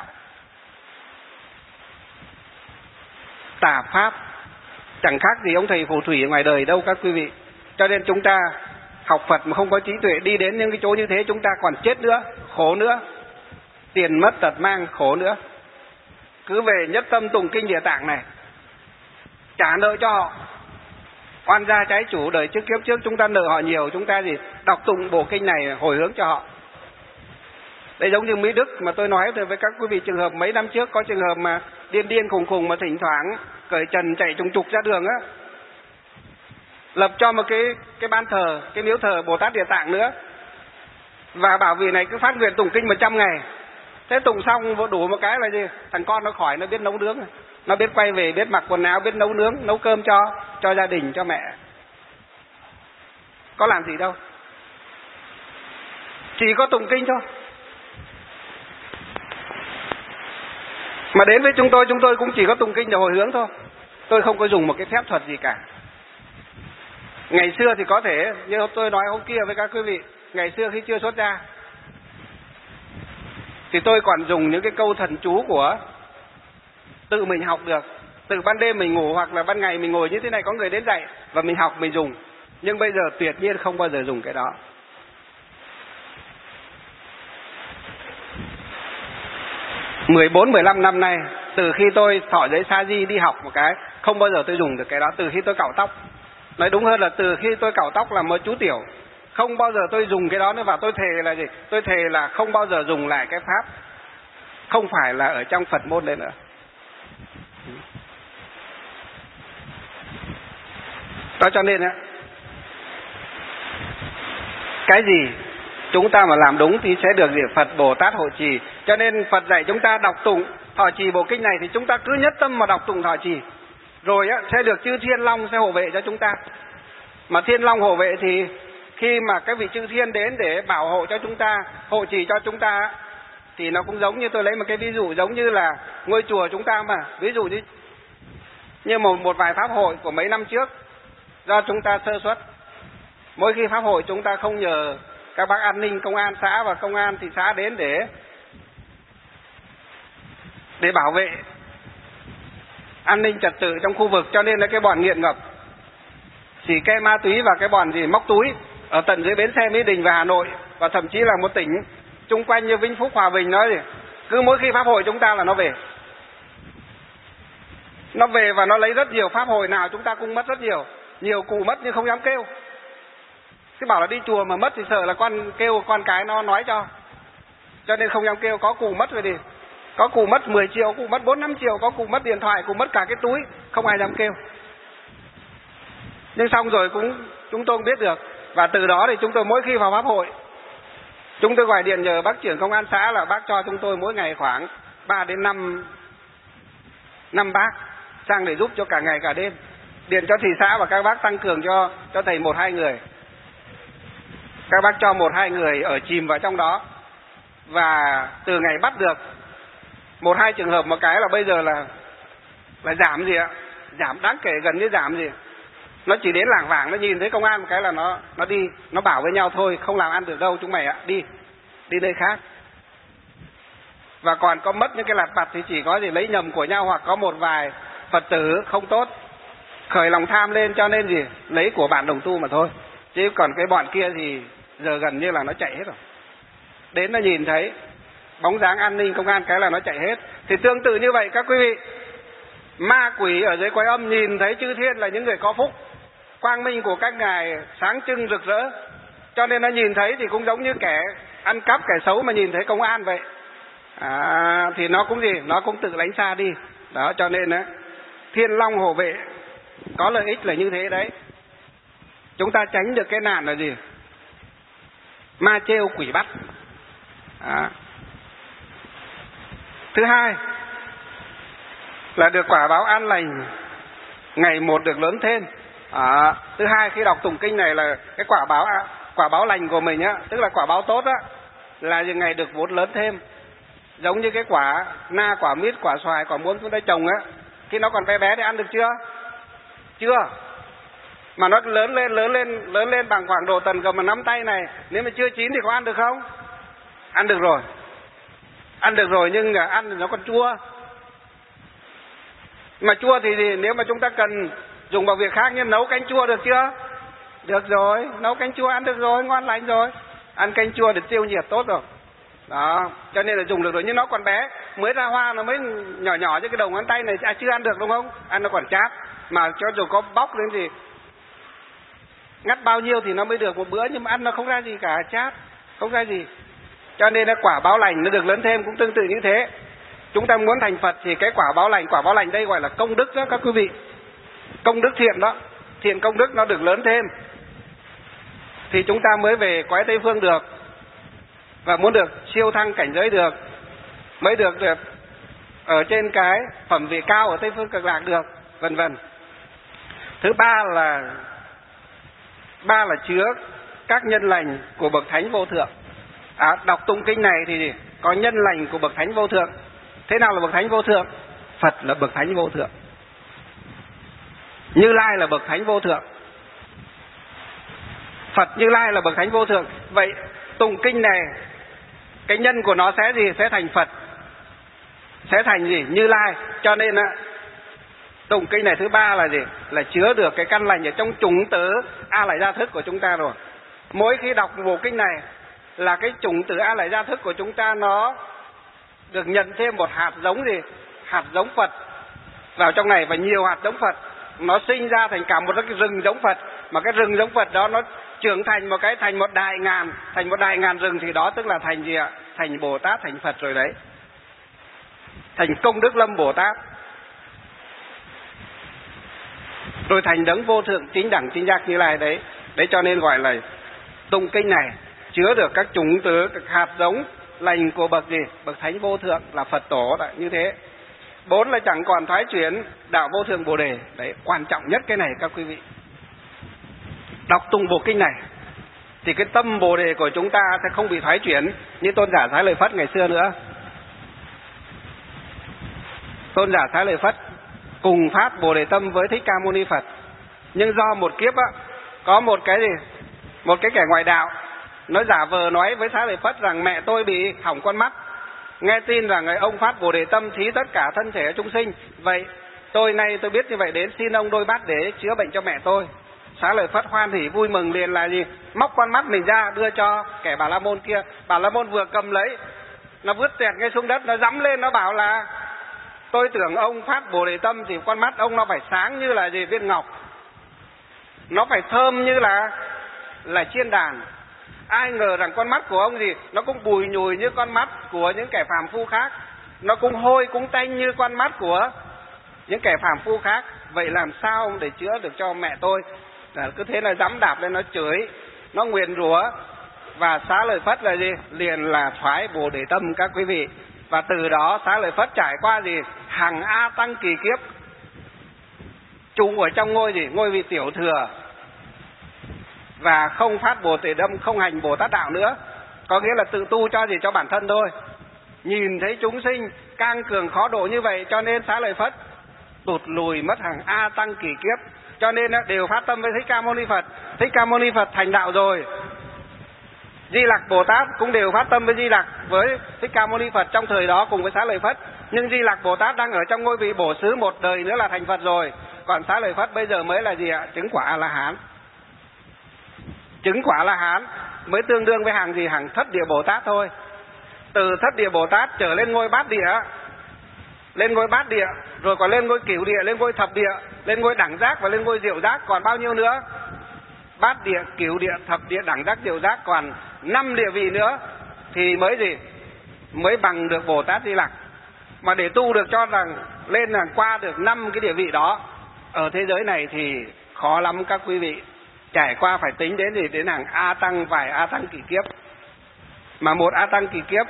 tà pháp, chẳng khác gì ông thầy phù thủy ngoài đời đâu các quý vị. Cho nên chúng ta học Phật mà không có trí tuệ, đi đến những cái chỗ như thế chúng ta còn chết nữa, khổ nữa, tiền mất tật mang, khổ nữa. Cứ về nhất tâm tụng kinh Địa Tạng này, trả nợ cho họ, oan gia trái chủ, đời trước kiếp trước chúng ta nợ họ nhiều, chúng ta gì đọc tụng bộ kinh này hồi hướng cho họ. Đây giống như Mỹ Đức mà tôi nói với các quý vị, trường hợp mấy năm trước có trường hợp mà điên khùng khùng mà thỉnh thoảng cởi trần chạy trùng trục ra đường á, lập cho một cái ban thờ, cái miếu thờ Bồ Tát Địa Tạng nữa, và bảo vị này cứ phát nguyện tụng kinh 100 ngày. Thế tụng xong đủ một cái là gì, thằng con nó khỏi, nó biết nấu nướng, nó biết quay về, biết mặc quần áo, biết nấu nướng, nấu cơm cho gia đình, cho mẹ. Có làm gì đâu, chỉ có tụng kinh thôi. Mà đến với chúng tôi cũng chỉ có tụng kinh để hồi hướng thôi. Tôi không có dùng một cái phép thuật gì cả. Ngày xưa thì có thể, như tôi nói hôm kia với các quý vị, ngày xưa khi chưa xuất gia thì tôi còn dùng những cái câu thần chú của tự mình học được. Từ ban đêm mình ngủ hoặc là ban ngày mình ngồi như thế này có người đến dạy và mình học mình dùng. Nhưng bây giờ tuyệt nhiên không bao giờ dùng cái đó. Mười 15 năm nay, từ khi tôi thọ giới sa di đi học một cái, không bao giờ tôi dùng được cái đó. Từ khi tôi cạo tóc, nói đúng hơn là từ khi tôi cạo tóc làm một chú tiểu, không bao giờ tôi dùng cái đó nữa. Và tôi thề là gì? Tôi thề là không bao giờ dùng lại cái pháp không phải là ở trong Phật môn đấy nữa. Đó cho nên á, cái gì chúng ta mà làm đúng thì sẽ được Phật Bồ Tát hộ trì. Cho nên Phật dạy chúng ta đọc tụng thọ trì bộ kinh này thì chúng ta cứ nhất tâm mà đọc tụng thọ trì, rồi á sẽ được chư Thiên Long sẽ hộ vệ cho chúng ta. Mà Thiên Long hộ vệ thì khi mà các vị chư thiên đến để bảo hộ cho chúng ta, hộ trì cho chúng ta, thì nó cũng giống như, tôi lấy một cái ví dụ giống như là ngôi chùa chúng ta mà, ví dụ như một vài pháp hội của mấy năm trước, do chúng ta sơ suất, mỗi khi pháp hội chúng ta không nhờ các bác an ninh, công an xã và công an thị xã đến để bảo vệ an ninh trật tự trong khu vực, cho nên là cái bọn nghiện ngập, xỉ ke ma túy và cái bọn gì móc túi ở tận dưới bến xe Mỹ Đình và Hà Nội, và thậm chí là một tỉnh chung quanh như Vĩnh Phúc, Hòa Bình, nói gì cứ mỗi khi pháp hội chúng ta là nó về và nó lấy rất nhiều. Pháp hội nào chúng ta cũng mất rất nhiều cù mất nhưng không dám kêu. Cứ bảo là đi chùa mà mất thì sợ là con cái nó nói cho nên không dám kêu. Có cù mất rồi đi, có cù mất 10 triệu, cù mất 4-5 triệu, có cù mất điện thoại, cù mất cả cái túi, không ai dám kêu. Nhưng xong rồi chúng tôi cũng biết được, và từ đó thì chúng tôi mỗi khi vào pháp hội, chúng tôi gọi điện nhờ bác trưởng công an xã là bác cho chúng tôi mỗi ngày khoảng 3 đến 5 bác sang để giúp cho cả ngày cả đêm. Điện cho thị xã và các bác tăng cường cho thầy 1-2 người. Các bác cho 1-2 người ở chìm vào trong đó. Và từ ngày bắt được 1-2 trường hợp một cái là bây giờ là giảm gì ạ? Giảm đáng kể, gần như giảm gì. Nó chỉ đến lảng vảng, nó nhìn thấy công an một cái là nó đi, nó bảo với nhau thôi, không làm ăn được đâu chúng mày ạ, đi nơi khác. Và còn có mất những cái lặt vặt thì chỉ có gì lấy nhầm của nhau, hoặc có một vài Phật tử không tốt khởi lòng tham lên, cho nên gì lấy của bạn đồng tu mà thôi. Chứ còn cái bọn kia thì giờ gần như là nó chạy hết rồi. Đến nó nhìn thấy bóng dáng an ninh công an cái là nó chạy hết. Thì tương tự như vậy các quý vị, ma quỷ ở dưới cõi âm nhìn thấy chư thiên là những người có phúc, quang minh của các ngài sáng trưng rực rỡ, cho nên nó nhìn thấy thì cũng giống như kẻ ăn cắp, kẻ xấu mà nhìn thấy công an vậy. Thì nó cũng gì, nó cũng tự lánh xa đi. Đó cho nên á, Thiên Long hộ vệ có lợi ích là như thế đấy. Chúng ta tránh được cái nạn là gì? Ma trêu quỷ bắt. Thứ hai là được quả báo an lành ngày một được lớn thêm. Thứ hai, khi đọc tụng kinh này là cái quả báo lành của mình á, tức là quả báo tốt á, là ngày được vốn lớn thêm. Giống như cái quả na, quả mít, quả xoài, quả muống chúng ta trồng á, khi nó còn bé bé thì ăn được chưa? Mà nó lớn lên bằng khoảng độ tầm cầm 5 tay này, nếu mà chưa chín thì có ăn được không? Ăn được rồi, nhưng ăn thì nó còn chua. Mà chua thì nếu mà chúng ta cần dùng vào việc khác như nấu canh chua được chưa? Được rồi, nấu canh chua ăn được rồi, ngon lành rồi. Ăn canh chua để tiêu nhiệt tốt rồi. Đó, cho nên là dùng được rồi. Nhưng nó còn bé, mới ra hoa nó mới nhỏ nhỏ như cái đầu ngón tay này, chưa ăn được đúng không? Ăn nó còn chát. Mà cho dù có bóc lên thì ngắt bao nhiêu thì nó mới được một bữa, nhưng mà ăn nó không ra gì cả, chát, không ra gì. Cho nên là quả báo lành nó được lớn thêm cũng tương tự như thế. Chúng ta muốn thành Phật thì cái quả báo lành đây gọi là công đức đó các quý vị. Công đức thiện đó, thiện công đức nó được lớn thêm. Thì chúng ta mới về cõi Tây Phương được. Và muốn được siêu thăng cảnh giới được, mới được ở trên cái phẩm vị cao ở Tây Phương Cực Lạc được, vân vân. Thứ ba là chứa các nhân lành của bậc thánh vô thượng. Đọc tụng kinh này thì có nhân lành của bậc thánh vô thượng. Thế nào là bậc thánh vô thượng? Phật là bậc thánh vô thượng, Như Lai là bậc thánh vô thượng, Phật Như Lai là bậc thánh vô thượng. Vậy tụng kinh này cái nhân của nó sẽ gì? Sẽ thành Phật, sẽ thành gì? Như Lai. Cho nên tụng kinh này thứ ba là gì? Là chứa được cái căn lành ở trong chủng tử A Lại Gia Thức của chúng ta rồi. Mỗi khi đọc bộ kinh này là cái chủng tử A Lại Gia Thức của chúng ta nó được nhận thêm một hạt giống gì? Hạt giống Phật vào trong này, và nhiều hạt giống Phật nó sinh ra thành cả một cái rừng giống Phật. Mà cái rừng giống Phật đó nó trưởng thành thành một đại ngàn rừng, thì đó tức là thành gì ạ? Thành Bồ Tát, thành Phật rồi đấy. Thành Công Đức Lâm Bồ Tát, rồi thành đấng vô thượng chính đẳng chính giác Như Lai đấy. Đấy cho nên gọi là tụng kinh này chứa được các chủng tử, các hạt giống lành của bậc gì? Bậc thánh vô thượng là Phật tổ đấy, như thế. 4 là chẳng còn thoái chuyển đạo vô thượng Bồ Đề. Đấy, quan trọng nhất cái này các quý vị. Đọc tụng bộ kinh này thì cái tâm Bồ Đề của chúng ta sẽ không bị thoái chuyển như tôn giả Xá Lợi Phất ngày xưa nữa. Tôn giả Xá Lợi Phất cùng phát Bồ Đề tâm với Thích Ca Mâu Ni Phật, nhưng do một kiếp có một cái kẻ ngoại đạo nó giả vờ nói với Xá Lợi Phất rằng mẹ tôi bị hỏng con mắt, nghe tin rằng người ông phát Bồ Đề tâm thí tất cả thân thể chúng sinh, vậy tôi biết như vậy, đến xin ông đôi bát để chữa bệnh cho mẹ tôi. Xá Lợi Phất hoan hỉ vui mừng liền là gì? Móc con mắt mình ra đưa cho kẻ Bà La Môn kia. Bà La Môn vừa cầm lấy, nó vứt tẹt ngay xuống đất, nó dẫm lên, nó bảo là tôi tưởng ông phát Bồ Đề tâm thì con mắt ông nó phải sáng như là gì? Viên ngọc, nó phải thơm như là chiên đàn. Ai ngờ rằng con mắt của ông gì? Nó cũng bùi nhùi như con mắt của những kẻ phàm phu khác, nó cũng hôi cũng tanh như con mắt của những kẻ phàm phu khác. Vậy làm sao để chữa được cho mẹ tôi? Cứ thế là dẫm đạp lên, nó chửi, nó nguyền rủa. Và Xá Lợi Phất là gì? Liền là thoái Bồ Đề tâm các quý vị. Và từ đó Xá Lợi Phất trải qua gì? Hàng A Tăng kỳ kiếp, trụ ở trong ngôi gì? Ngôi vị tiểu thừa, và không phát Bồ Đề tâm, không hành Bồ Tát đạo nữa. Có nghĩa là tự tu cho gì? Cho bản thân thôi. Nhìn thấy chúng sinh cang cường khó độ như vậy, cho nên Xá Lợi Phất tụt lùi mất hàng A Tăng kỳ kiếp. Cho nên đều phát tâm với Thích Ca Mâu Ni Phật. Thích Ca Mâu Ni Phật thành đạo rồi, Di Lặc Bồ Tát cũng đều phát tâm với Di Lặc, với Thích Ca Mâu Ni Phật trong thời đó cùng với Xá Lợi Phất. Nhưng Di Lặc Bồ Tát đang ở trong ngôi vị bổ xứ một đời nữa là thành Phật rồi. Còn Xá Lợi Phất bây giờ mới là gì ạ? Chứng quả A-la-hán. Chứng quả A-la-hán mới tương đương với hàng gì? Hàng Thất Địa Bồ Tát thôi. Từ Thất Địa Bồ Tát trở lên ngôi Bát Địa, lên ngôi Bát Địa, rồi còn lên ngôi Cửu Địa, lên ngôi Thập Địa, lên ngôi Đẳng Giác và lên ngôi Diệu Giác. Còn bao nhiêu nữa? Bát Địa, Cửu Địa, Thập Địa, Đẳng Giác, Diệu Giác, còn 5 địa vị nữa thì mới gì? Mới bằng được Bồ Tát Di Lặc. Mà để tu được cho rằng lên là qua được 5 cái địa vị đó ở thế giới này thì khó lắm các quý vị. Trải qua phải tính đến gì? Đến hàng A Tăng, vài A Tăng kỳ kiếp. Mà một A Tăng kỳ kiếp,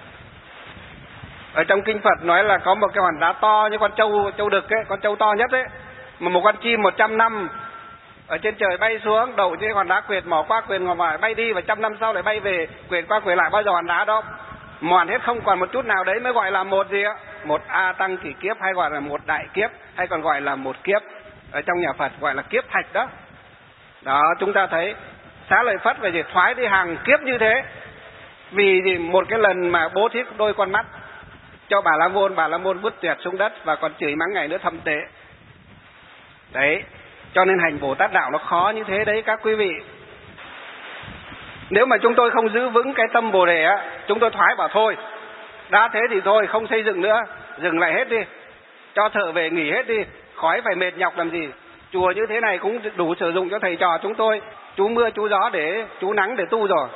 ở trong kinh Phật nói là có một cái hòn đá to như con trâu đực ấy, con trâu to nhất ấy, mà một con chim 100 năm ở trên trời bay xuống, đậu trên hòn đá quệt, mỏ qua quệt, ngồi bay đi, và 100 năm sau lại bay về, quệt qua quệt lại, bao giờ hòn đá đó mòn hết không còn một chút nào, đấy mới gọi là một gì ạ? Một A Tăng kỳ kiếp, hay gọi là một đại kiếp, hay còn gọi là một kiếp. Ở trong nhà Phật gọi là kiếp thạch đó. Đó, chúng ta thấy Xá Lợi Phất về gì? Thoái đi hàng kiếp như thế. Vì gì? Một cái lần mà bố thí đôi con mắt cho Bà La Môn vứt tuyệt xuống đất và còn chửi mắng ngày nữa thâm tệ. Đấy, Cho nên hành Bồ Tát đạo nó khó như thế đấy các quý vị. Nếu mà chúng tôi không giữ vững cái tâm Bồ Đề á, chúng tôi thoái bảo thôi, đã thế thì thôi, không xây dựng nữa, dừng lại hết đi, cho thợ về nghỉ hết đi, khỏi phải mệt nhọc làm gì. Chùa như thế này cũng đủ sử dụng cho thầy trò chúng tôi, chú mưa chú gió để chú nắng để tu rồi.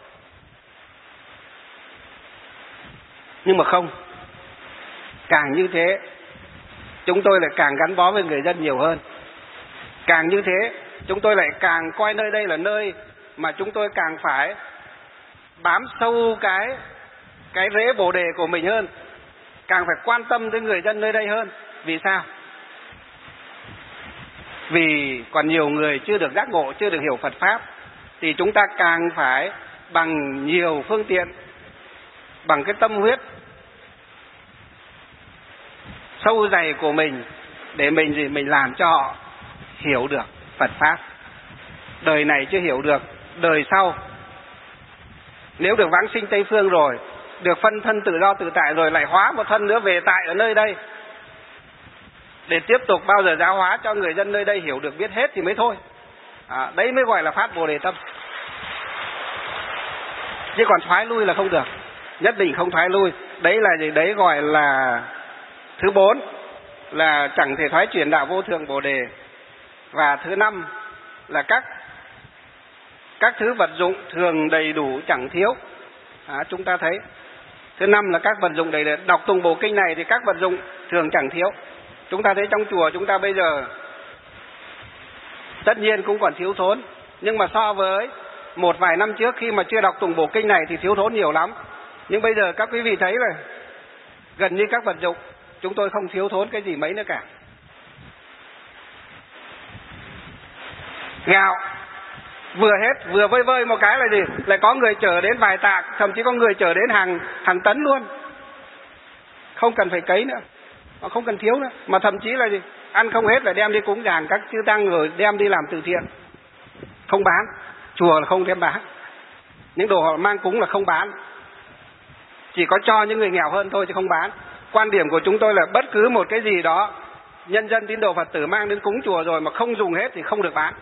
Nhưng mà không, càng như thế chúng tôi lại càng gắn bó với người dân nhiều hơn. Càng như thế chúng tôi lại càng coi nơi đây là nơi mà chúng tôi càng phải bám sâu cái rễ Bồ Đề của mình hơn, càng phải quan tâm tới người dân nơi đây hơn. Vì sao? Vì còn nhiều người chưa được giác ngộ, chưa được hiểu Phật Pháp, thì chúng ta càng phải bằng nhiều phương tiện, bằng cái tâm huyết sâu dày của mình để mình làm cho họ hiểu được Phật Pháp. Đời này chưa hiểu được, đời sau nếu được vãng sinh Tây Phương rồi, được phân thân tự do tự tại rồi, lại hóa một thân nữa về tại ở nơi đây để tiếp tục bao giờ giáo hóa cho người dân nơi đây hiểu được biết hết thì mới thôi. Đấy mới gọi là phát Bồ Đề tâm. Chứ còn thoái lui là không được, nhất định không thoái lui. Đấy là gì? Đấy gọi là thứ 4 là chẳng thể thoái chuyển đạo vô thượng Bồ Đề. Và thứ 5 là các thứ vật dụng thường đầy đủ chẳng thiếu. Chúng ta thấy thứ 5 là các vật dụng đầy đủ. Đọc tùng bộ kinh này thì các vật dụng thường chẳng thiếu. Chúng ta thấy trong chùa chúng ta bây giờ tất nhiên cũng còn thiếu thốn, nhưng mà so với một vài năm trước khi mà chưa đọc tùng bộ kinh này thì thiếu thốn nhiều lắm. Nhưng bây giờ các quý vị thấy là gần như các vật dụng chúng tôi không thiếu thốn cái gì mấy nữa cả. Gạo vừa hết, vừa vơi vơi một cái là gì? Lại có người chở đến vài tạ, thậm chí có người chở đến hàng tấn luôn. Không cần phải cấy nữa, mà không cần thiếu nữa, mà thậm chí là gì? Ăn không hết là đem đi cúng dường các chư tăng rồi đem đi làm từ thiện. Không bán, chùa là không đem bán. Những đồ họ mang cúng là không bán. Chỉ có cho những người nghèo hơn thôi chứ không bán. Quan điểm của chúng tôi là bất cứ một cái gì đó nhân dân tín đồ Phật tử mang đến cúng chùa rồi mà không dùng hết thì không được bán.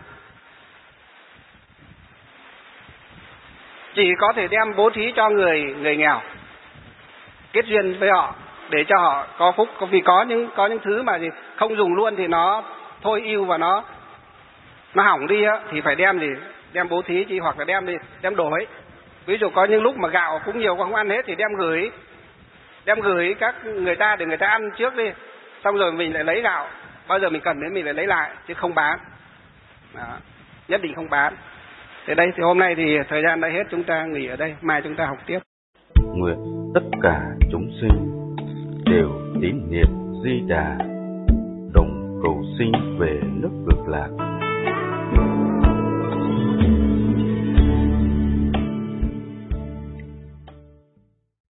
Chỉ có thể đem bố thí cho người nghèo, kết duyên với họ để cho họ có phúc. Vì có những thứ mà gì không dùng luôn thì nó thôi ưu và nó hỏng đi á, thì phải đem bố thí chứ, hoặc là đem đổi. Ví dụ có những lúc mà gạo cũng nhiều không ăn hết thì đem gửi các người ta để người ta ăn trước đi, xong rồi mình lại lấy gạo, bao giờ mình cần đến mình lại lấy lại, chứ không bán. Nhất định không bán. Thế đây thì hôm nay thì thời gian đã hết, chúng ta nghỉ ở đây, mai chúng ta học tiếp. Nguyện tất cả chúng sinh đều tín niệm Di Đà, đồng cầu sinh về nước Cực Lạc.